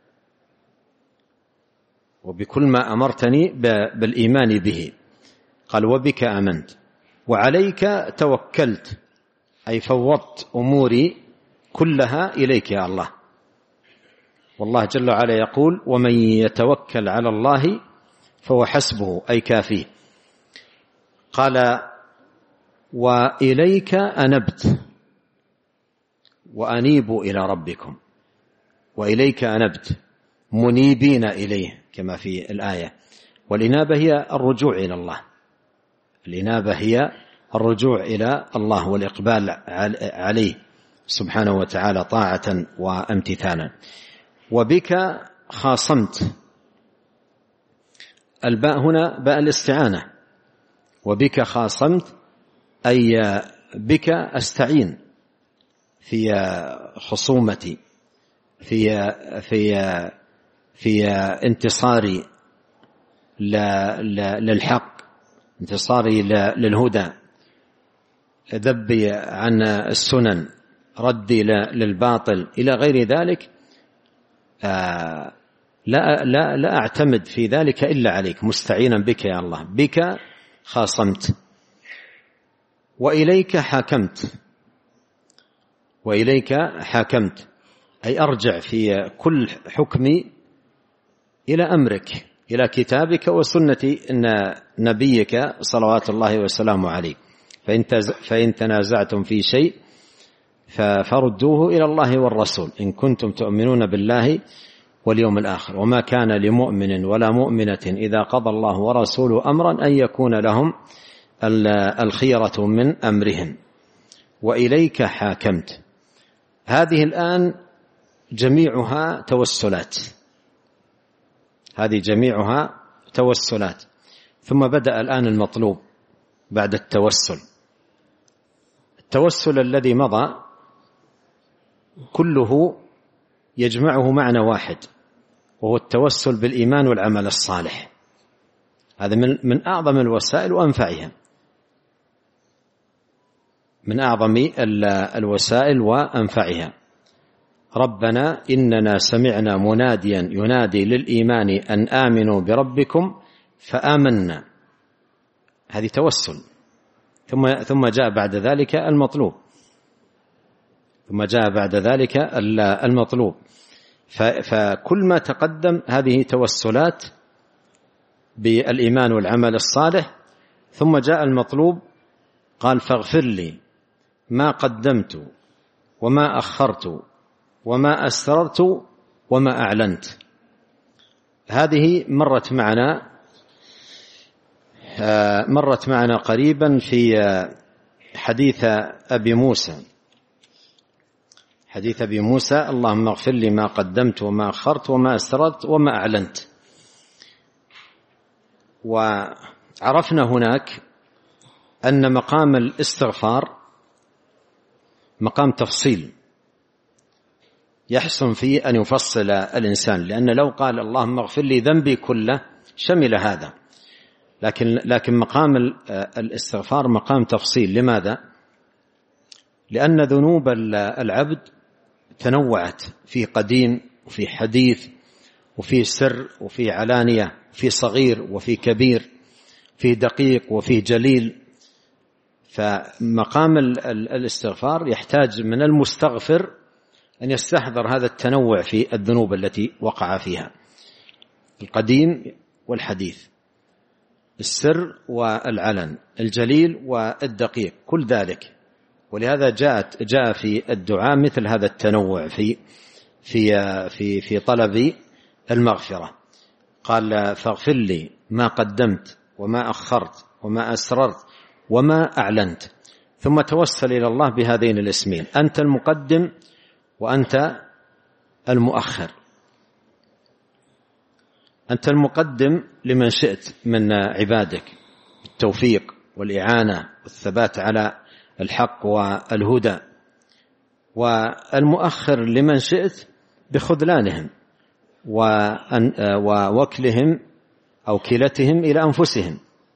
وبكل ما أمرتني بالإيمان به. قال وبك آمنت وعليك توكلت أي فوضت أموري كلها إليك يا الله. والله جل وعلا يقول ومن يتوكل على الله فهو حسبه أي كافيه. قال وإليك أنبت وأنيبوا إلى ربكم، وإليك أنبت منيبين إليه كما في الآية. والإنابة هي الرجوع إلى الله، الإنابة هي الرجوع إلى الله والإقبال عليه سبحانه وتعالى طاعة وامتثالا. وبك خاصمت، الباء هنا باء الاستعانة، وبك خاصمت أي بك أستعين في خصومتي، في انتصاري للحق، انتصاري للهدى، ذبي عن السنن، ردي للباطل إلى غير ذلك. لا أعتمد في ذلك إلا عليك، مستعينا بك يا الله. بك خاصمت وإليك حاكمت، وإليك حاكمت أي أرجع في كل حكمي إلى أمرك، إلى كتابك وسنة نبيك صلوات الله وسلامه عليه. فإن تنازعتم في شيء فردوه إلى الله والرسول إن كنتم تؤمنون بالله واليوم الآخر. وما كان لمؤمن ولا مؤمنة إذا قضى الله ورسوله أمرا أن يكون لهم الخيرة من أمرهم. وإليك حاكمت، هذه الآن جميعها توسلات، هذه جميعها توسلات. ثم بدأ الآن المطلوب بعد التوسل. التوسل الذي مضى كله يجمعه معنى واحد، وهو التوسل بالإيمان والعمل الصالح. هذا من أعظم الوسائل وأنفعها، من أعظم الوسائل وأنفعها. ربنا إننا سمعنا مناديا ينادي للإيمان أن آمنوا بربكم فآمنا، هذه توسل. ثم جاء بعد ذلك المطلوب، ثم جاء بعد ذلك المطلوب. فكل ما تقدم هذه توسلات بالإيمان والعمل الصالح. ثم جاء المطلوب، قال فاغفر لي ما قدمت وما أخرت وما أسررت وما أعلنت. هذه مرت معنا قريبا في حديث أبي موسى، حديث أبي موسى اللهم اغفر لي ما قدمت وما أخرت وما أسررت وما أعلنت. وعرفنا هناك أن مقام الاستغفار مقام تفصيل يحسن فيه أن يفصل الإنسان، لأن لو قال اللهم اغفر لي ذنبي كله شمل هذا، لكن مقام الاستغفار مقام تفصيل. لماذا؟ لأن ذنوب العبد تنوعت في قديم وفي حديث وفيه سر وفيه علانية، وفيه صغير وفيه كبير، فيه دقيق وفيه جليل. فمقام الاستغفار يحتاج من المستغفر أن يستحضر هذا التنوع في الذنوب التي وقع فيها، القديم والحديث، السر والعلن، الجليل والدقيق، كل ذلك. ولهذا جاء في الدعاء مثل هذا التنوع في طلب المغفرة. قال: فاغفر لي ما قدمت وما أخرت وما أسررت وما أعلنت. ثم توسل إلى الله بهذين الاسمين: أنت المقدم وأنت المؤخر. أنت المقدم لمن شئت من عبادك التوفيق والإعانة والثبات على الحق والهدى، والمؤخر لمن شئت بخذلانهم ووكلهم أو كلتهم إلى أنفسهم،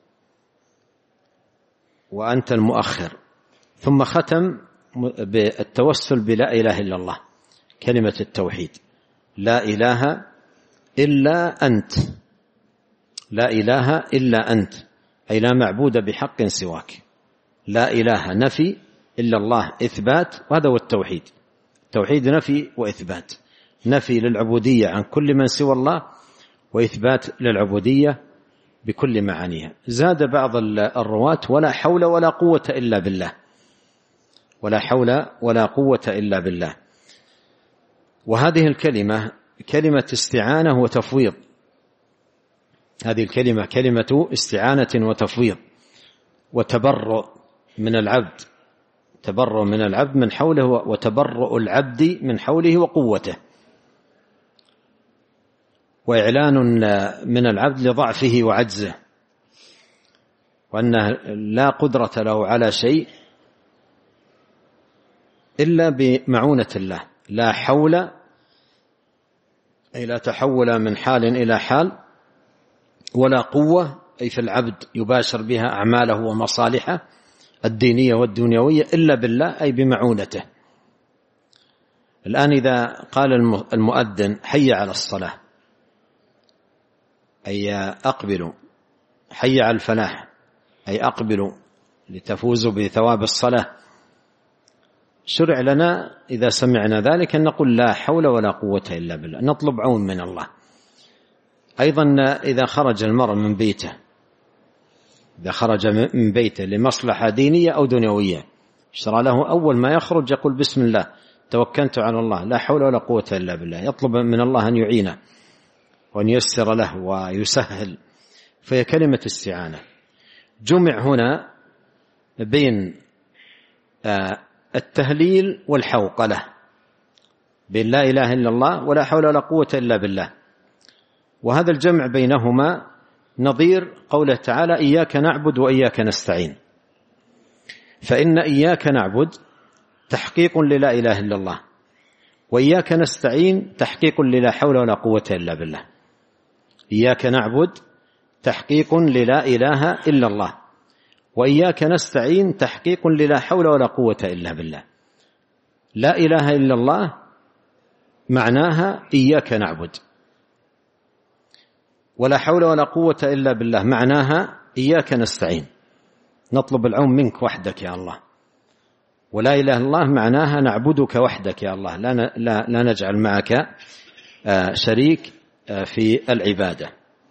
وأنت المؤخر. ثم ختم بالتوسل بلا إله إلا الله، كلمة التوحيد: لا إله إلا أنت، لا إله إلا أنت، أي لا معبود بحق سواك. لا إله نفي، إلا الله إثبات، وهذا هو التوحيد. التوحيد نفي وإثبات، نفي للعبودية عن كل من سوى الله، وإثبات للعبودية بكل معانيها. زاد بعض الرواة: ولا حول ولا قوة إلا بالله، ولا حول ولا قوة إلا بالله. وهذه الكلمة كلمة استعانة وتفويض، هذه الكلمة كلمة استعانة وتفويض وتبرؤ من العبد، تبرؤ من العبد من حوله، وتبرؤ العبد من حوله وقوته، وإعلان من العبد لضعفه وعجزه، وأنه لا قدرة له على شيء إلا بمعونة الله. لا حول، أي لا تحول من حال إلى حال، ولا قوة، أي في العبد يباشر بها أعماله ومصالحه الدينية والدنيوية، إلا بالله، أي بمعونته. الآن إذا قال المؤذن: حي على الصلاة، أي أقبلوا، حي على الفلاح، أي أقبلوا لتفوزوا بثواب الصلاة، شرع لنا إذا سمعنا ذلك أن نقول: لا حول ولا قوة إلا بالله، نطلب عون من الله. أيضا إذا خرج المرء من بيته، إذا خرج من بيته لمصلحة دينية أو دنيوية، شرع له أول ما يخرج يقول: بسم الله توكلت على الله، لا حول ولا قوة إلا بالله، يطلب من الله أن يعينه وأن ييسر له ويسهل. فهي كلمة استعانة. جمع هنا بين التهليل والحوقلة، بين لا إله إلا الله ولا حول ولا قوة إلا بالله. وهذا الجمع بينهما نظير قوله تعالى: إياك نعبد وإياك نستعين. فإن إياك نعبد تحقيق للا إله إلا الله، وإياك نستعين تحقيق للا حول ولا قوة إلا بالله. إياك نعبد تحقيق للا إله إلا الله، وإياك نستعين تحقيق للا حول ولا قوة إلا بالله. لا إله إلا الله معناها إياك نعبد، ولا حول ولا قوة إلا بالله معناها إياك نستعين، نطلب العون منك وحدك يا الله. ولا إله إلا الله معناها نعبدك وحدك يا الله، لا نجعل معك شريك في العبادة.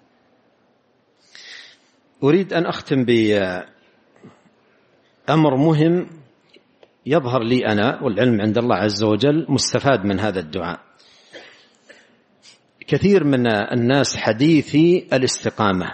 أريد أن أختم بأمر مهم يظهر لي أنا والعلم عند الله عز وجل مستفاد من هذا الدعاء. كثير من الناس حديثي الاستقامة،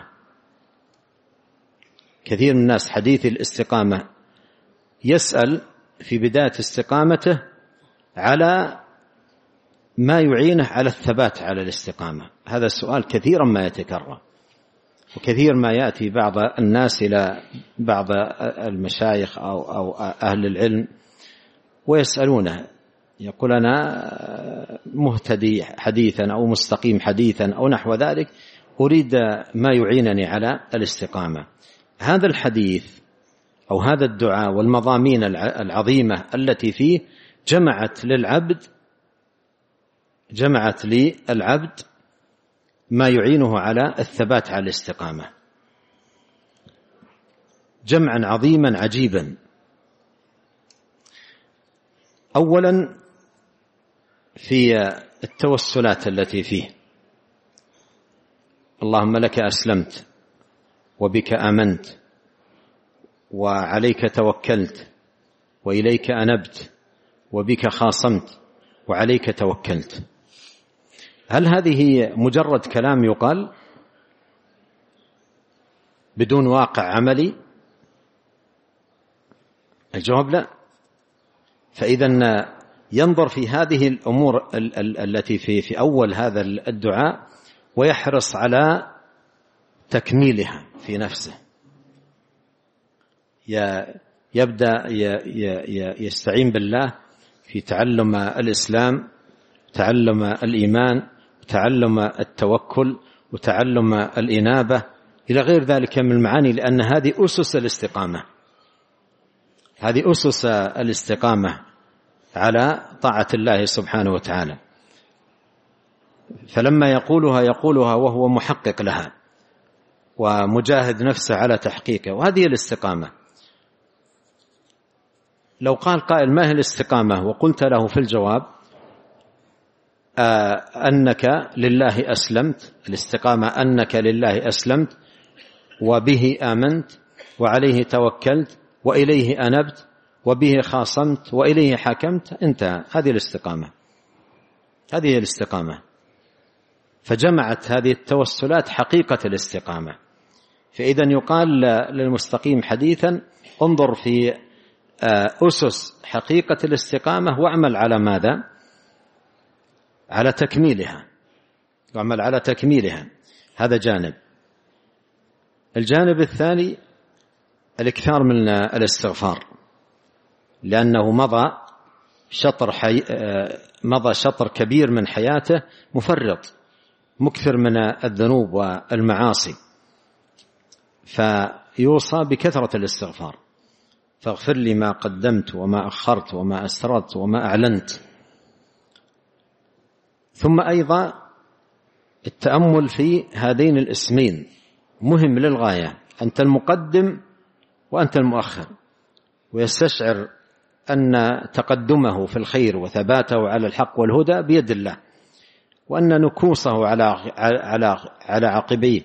كثير من الناس حديثي الاستقامة يسأل في بداية استقامته على ما يعينه على الثبات على الاستقامة. هذا السؤال كثيرا ما يتكرر، وكثير ما يأتي بعض الناس إلى بعض المشايخ أو أهل العلم ويسألونه، يقول: أنا مهتدي حديثا أو مستقيم حديثا أو نحو ذلك، أريد ما يعينني على الاستقامة. هذا الحديث أو هذا الدعاء والمضامين العظيمة التي فيه جمعت للعبد ما يعينه على الثبات على الاستقامة، جمعا عظيما عجيبا. أولا في التوسلات التي فيه: اللهم لك أسلمت وبك آمنت وعليك توكلت وإليك أنبت وبك خاصمت وعليك توكلت. هل هذه مجرد كلام يقال بدون واقع عملي؟ الجواب لا. فإذا ينظر في هذه الأمور التي في أول هذا الدعاء ويحرص على تكميلها في نفسه. يبدأ يستعين بالله في تعلم الإسلام، تعلم الإيمان، تعلم التوكل، وتعلم الإنابة إلى غير ذلك من المعاني، لأن هذه أسس الاستقامة، هذه أسس الاستقامة على طاعة الله سبحانه وتعالى. فلما يقولها وهو محقق لها ومجاهد نفسه على تحقيقه، وهذه الاستقامة. لو قال قائل: ما هي الاستقامة؟ وقلت له في الجواب أنك لله أسلمت، الاستقامة أنك لله أسلمت وبه آمنت وعليه توكلت وإليه أنبت وبه خاصمت وإليه حكمت، انتهى. هذه الاستقامة، هذه الاستقامة. فجمعت هذه التوسلات حقيقة الاستقامة. فإذا يقال للمستقيم حديثا: انظر في أسس حقيقة الاستقامة واعمل على ماذا؟ على تكميلها، واعمل على تكميلها. هذا جانب. الجانب الثاني الإكثار من الاستغفار، لأنه مضى شطر كبير من حياته مفرط، مكثر من الذنوب والمعاصي، فيوصى بكثرة الاستغفار: فاغفر لي ما قدمت وما أخرت وما أسررت وما أعلنت. ثم أيضا التأمل في هذين الاسمين مهم للغاية: أنت المقدم وأنت المؤخر، ويستشعر أن تقدمه في الخير وثباته على الحق والهدى بيد الله، وأن نكوصه على عقبيه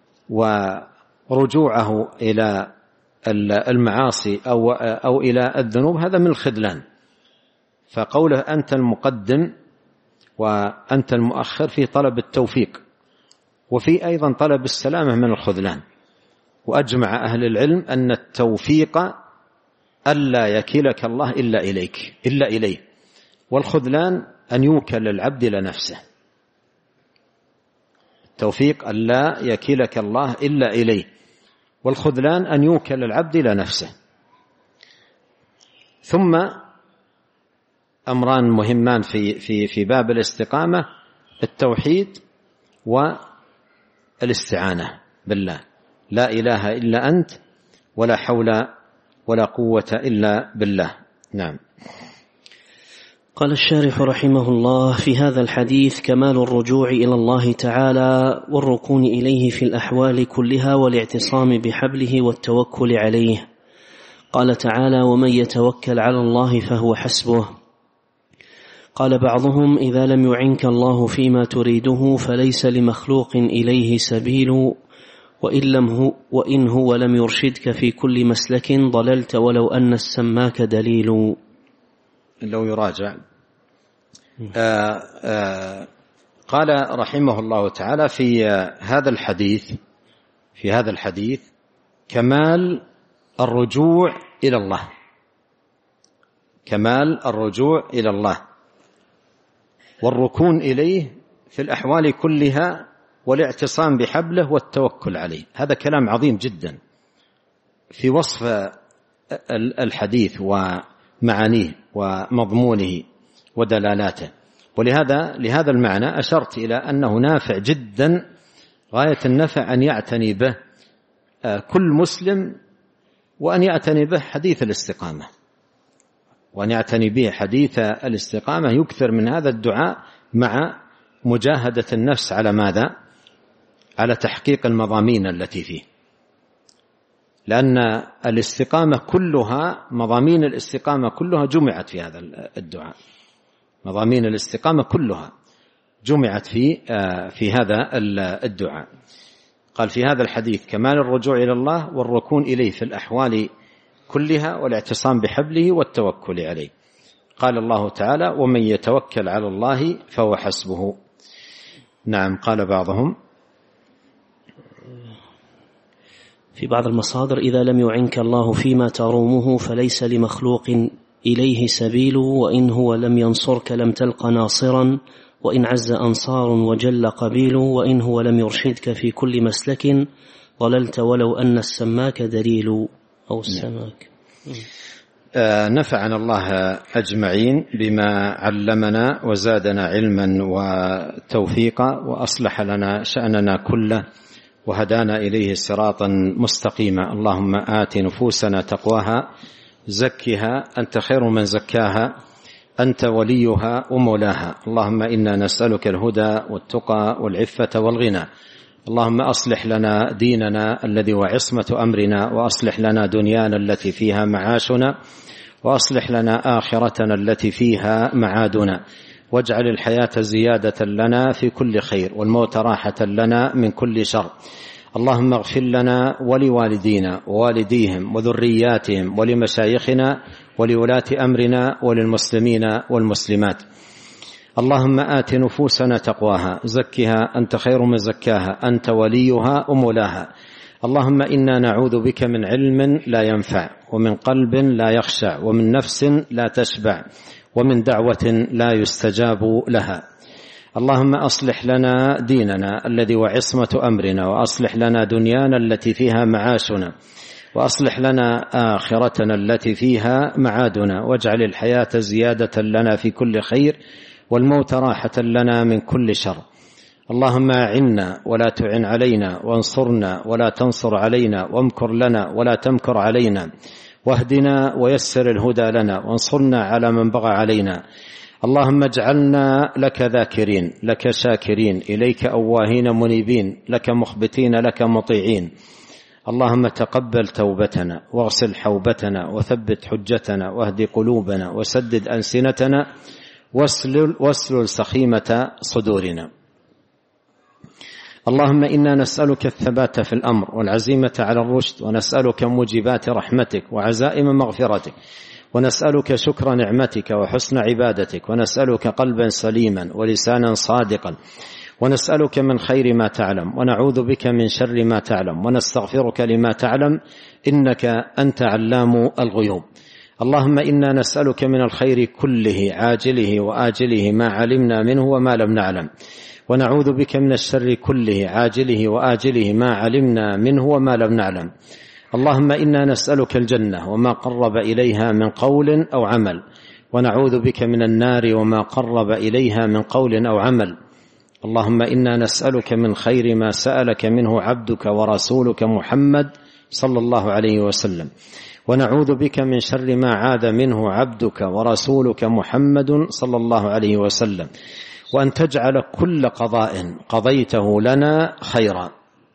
ورجوعه إلى المعاصي أو إلى الذنوب هذا من الخذلان. فقوله أنت المقدم وأنت المؤخر في طلب التوفيق، وفي أيضا طلب السلامة من الخذلان. وأجمع أهل العلم أن التوفيق ألا يكلك الله إلا إليه، والخذلان أن يوكل العبد لنفسه. التوفيق ألا يكلك الله إلا إليه، والخذلان أن يوكل العبد لنفسه. ثم أمران مهمان في باب الاستقامة: التوحيد والاستعانة بالله، لا إله إلا أنت ولا حول ولا قوة إلا بالله. نعم. قال الشارح رحمه الله: في هذا الحديث كمال الرجوع إلى الله تعالى والركون إليه في الأحوال كلها والاعتصام بحبله والتوكل عليه. قال تعالى: ومن يتوكل على الله فهو حسبه. قال بعضهم: إذا لم يعنك الله فيما تريده فليس لمخلوق إليه سبيل، وإن هو لم يرشدك في كل مسلك ضللت ولو أن السماك دليل. لو يراجع. قال رحمه الله تعالى في هذا الحديث كمال الرجوع إلى الله، كمال الرجوع إلى الله والركون إليه في الأحوال كلها والاعتصام بحبله والتوكل عليه. هذا كلام عظيم جدا في وصف الحديث ومعانيه ومضمونه ودلالاته. لهذا المعنى أشرت إلى أنه نافع جدا غاية النفع أن يعتني به كل مسلم، وأن يعتني به حديث الاستقامة، وأن يعتني به حديث الاستقامة، يكثر من هذا الدعاء مع مجاهدة النفس على ماذا؟ على تحقيق المضامين التي فيه، لأن الاستقامة كلها، مضامين الاستقامة كلها جمعت في هذا الدعاء، مضامين الاستقامة كلها جمعت في هذا الدعاء. قال في هذا الحديث: كمال الرجوع إلى الله والركون إليه في الأحوال كلها، والاعتصام بحبله والتوكل عليه. قال الله تعالى: ومن يتوكل على الله فهو حسبه. نعم. قال بعضهم في بعض المصادر: إذا لم يعنك الله فيما ترومه فليس لمخلوق إليه سبيل، وإن هو لم ينصرك لم تلق ناصرا، وإن عز أنصار وجل قبيل، وإن هو لم يرشدك في كل مسلك ضللت ولو أن السماك دليل أو السماك. نفعنا الله أجمعين بما علمنا وزادنا علما وتوفيقا، وأصلح لنا شأننا كله، وهدانا إليه صراطا مستقيما. اللهم آت نفوسنا تقواها، زكها أنت خير من زكاها، أنت وليها ومولاها. اللهم إنا نسألك الهدى والتقى والعفة والغنى. اللهم أصلح لنا ديننا الذي هو عصمة أمرنا، وأصلح لنا دنيانا التي فيها معاشنا، وأصلح لنا آخرتنا التي فيها معادنا، واجعل الحياة زيادة لنا في كل خير، والموت راحة لنا من كل شر. اللهم اغفر لنا ولوالدينا ووالديهم وذرياتهم ولمشايخنا ولولاة أمرنا وللمسلمين والمسلمات. اللهم آت نفوسنا تقواها، زكها أنت خير من زكاها، أنت وليها ومولاها. اللهم إنا نعوذ بك من علم لا ينفع، ومن قلب لا يخشع، ومن نفس لا تشبع، ومن دعوة لا يستجاب لها. اللهم أصلح لنا ديننا الذي هو عصمة أمرنا، وأصلح لنا دنيانا التي فيها معاشنا، وأصلح لنا آخرتنا التي فيها معادنا، واجعل الحياة زيادة لنا في كل خير، والموت راحة لنا من كل شر. اللهم أعنا ولا تعن علينا، وانصرنا ولا تنصر علينا، وامكر لنا ولا تمكر علينا، واهدنا ويسر الهدى لنا، وانصرنا على من بغى علينا. اللهم اجعلنا لك ذاكرين، لك شاكرين، إليك أواهين منيبين، لك مخبتين، لك مطيعين. اللهم تقبل توبتنا، واغسل حوبتنا، وثبت حجتنا، واهد قلوبنا، وسدد ألسنتنا، واسلل سخيمة صدورنا. اللهم إنا نسألك الثبات في الأمر والعزيمة على الرشد، ونسألك موجبات رحمتك وعزائم مغفرتك، ونسألك شكر نعمتك وحسن عبادتك، ونسألك قلبا سليما ولسانا صادقا، ونسألك من خير ما تعلم، ونعوذ بك من شر ما تعلم، ونستغفرك لما تعلم، إنك أنت علام الغيوب. اللهم إنا نسألك من الخير كله عاجله وآجله ما علمنا منه وما لم نعلم، ونعوذ بك من الشر كله عاجله وآجله ما علمنا منه وما لم نعلم. اللهم إنا نسألك الجنة وما قرب إليها من قول أو عمل، ونعوذ بك من النار وما قرب إليها من قول أو عمل. اللهم إنا نسألك من خير ما سألك منه عبدك ورسولك محمد صلى الله عليه وسلم، ونعوذ بك من شر ما عاذ منه عبدك ورسولك محمد صلى الله عليه وسلم، وأن تجعل كل قضاء قضيته لنا خيرا.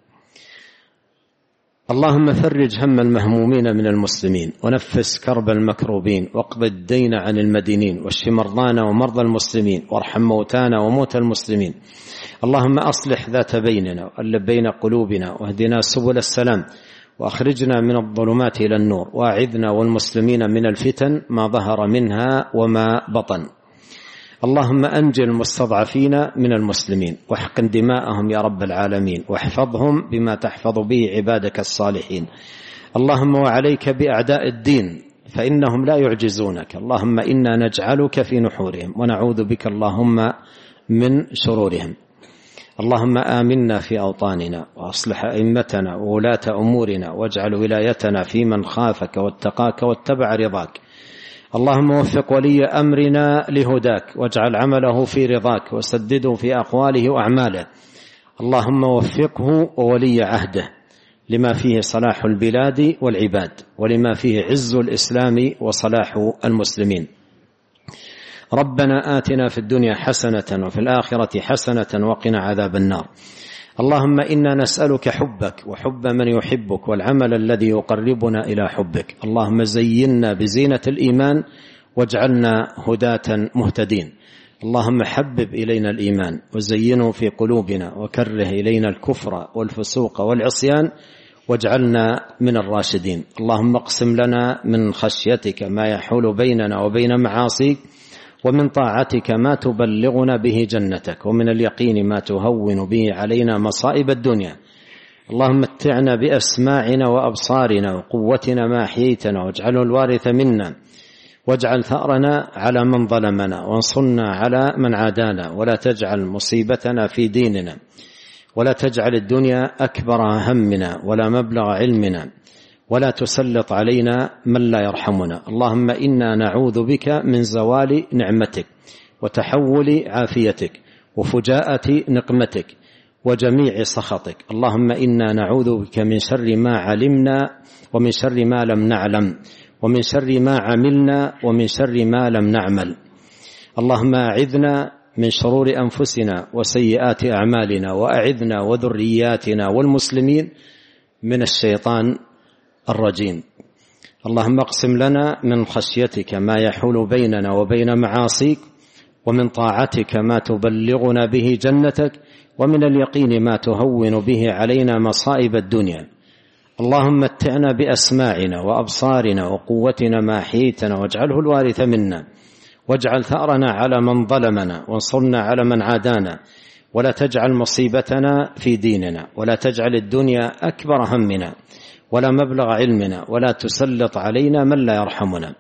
اللهم فرج هم المهمومين من المسلمين، ونفس كرب المكروبين، واقض الدين عن المدينين، واشف مرضانا ومرضى المسلمين، وارحم موتانا وموتى المسلمين. اللهم أصلح ذات بيننا وألف بين قلوبنا، واهدنا سبل السلام، وأخرجنا من الظلمات إلى النور، وأعذنا والمسلمين من الفتن ما ظهر منها وما بطن. اللهم أنجِ المستضعفين من المسلمين، واحقن دماءهم يا رب العالمين، واحفظهم بما تحفظ به عبادك الصالحين. اللهم وعليك بأعداء الدين فإنهم لا يعجزونك. اللهم إنا نجعلك في نحورهم، ونعوذ بك اللهم من شرورهم. اللهم آمنا في أوطاننا، وأصلح أئمتنا وولاة أمورنا، واجعل ولايتنا في من خافك واتقاك واتبع رضاك. اللهم وفق ولي أمرنا لهداك، واجعل عمله في رضاك، وسدده في أقواله وأعماله. اللهم وفقه وولي عهده لما فيه صلاح البلاد والعباد، ولما فيه عز الإسلام وصلاح المسلمين. ربنا آتنا في الدنيا حسنة وفي الآخرة حسنة وقنا عذاب النار. اللهم إنا نسألك حبك وحب من يحبك والعمل الذي يقربنا إلى حبك. اللهم زينا بزينة الإيمان واجعلنا هداة مهتدين. اللهم حبب إلينا الإيمان وزينه في قلوبنا وكره إلينا الكفر والفسوق والعصيان واجعلنا من الراشدين. اللهم اقسم لنا من خشيتك ما يحول بيننا وبين معاصيك، ومن طاعتك ما تبلغنا به جنتك، ومن اليقين ما تهون به علينا مصائب الدنيا. اللهم متعنا بأسماعنا وأبصارنا وقوتنا ما أحييتنا واجعله الوارث منا، واجعل ثأرنا على من ظلمنا وانصرنا على من عادانا، ولا تجعل مصيبتنا في ديننا، ولا تجعل الدنيا أكبر همنا ولا مبلغ علمنا، ولا تسلط علينا من لا يرحمنا. اللهم إنا نعوذ بك من زوال نعمتك وتحول عافيتك وفجاءة نقمتك وجميع سخطك. اللهم إنا نعوذ بك من شر ما علمنا ومن شر ما لم نعلم ومن شر ما عملنا ومن شر ما لم نعمل. اللهم أعذنا من شرور أنفسنا وسيئات أعمالنا، وأعذنا وذرياتنا والمسلمين من الشيطان الرجيم. اللهم اقسم لنا من خشيتك ما يحول بيننا وبين معاصيك، ومن طاعتك ما تبلغنا به جنتك، ومن اليقين ما تهون به علينا مصائب الدنيا. اللهم متعنا بأسماعنا وأبصارنا وقوتنا ما أحييتنا واجعله الوارث منا، واجعل ثأرنا على من ظلمنا وانصرنا على من عادانا، ولا تجعل مصيبتنا في ديننا، ولا تجعل الدنيا أكبر همنا ولا مبلغ علمنا، ولا تسلط علينا من لا يرحمنا.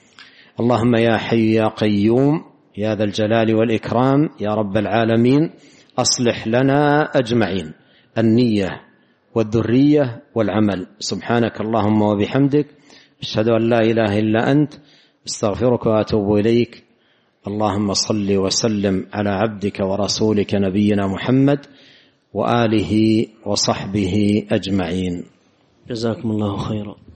اللهم يا حي يا قيوم يا ذا الجلال والإكرام يا رب العالمين، أصلح لنا أجمعين النية والذرية والعمل. سبحانك اللهم وبحمدك، أشهد أن لا إله إلا أنت، استغفرك وأتوب إليك. اللهم صل وسلم على عبدك ورسولك نبينا محمد وآله وصحبه أجمعين. جزاكم الله خيرا.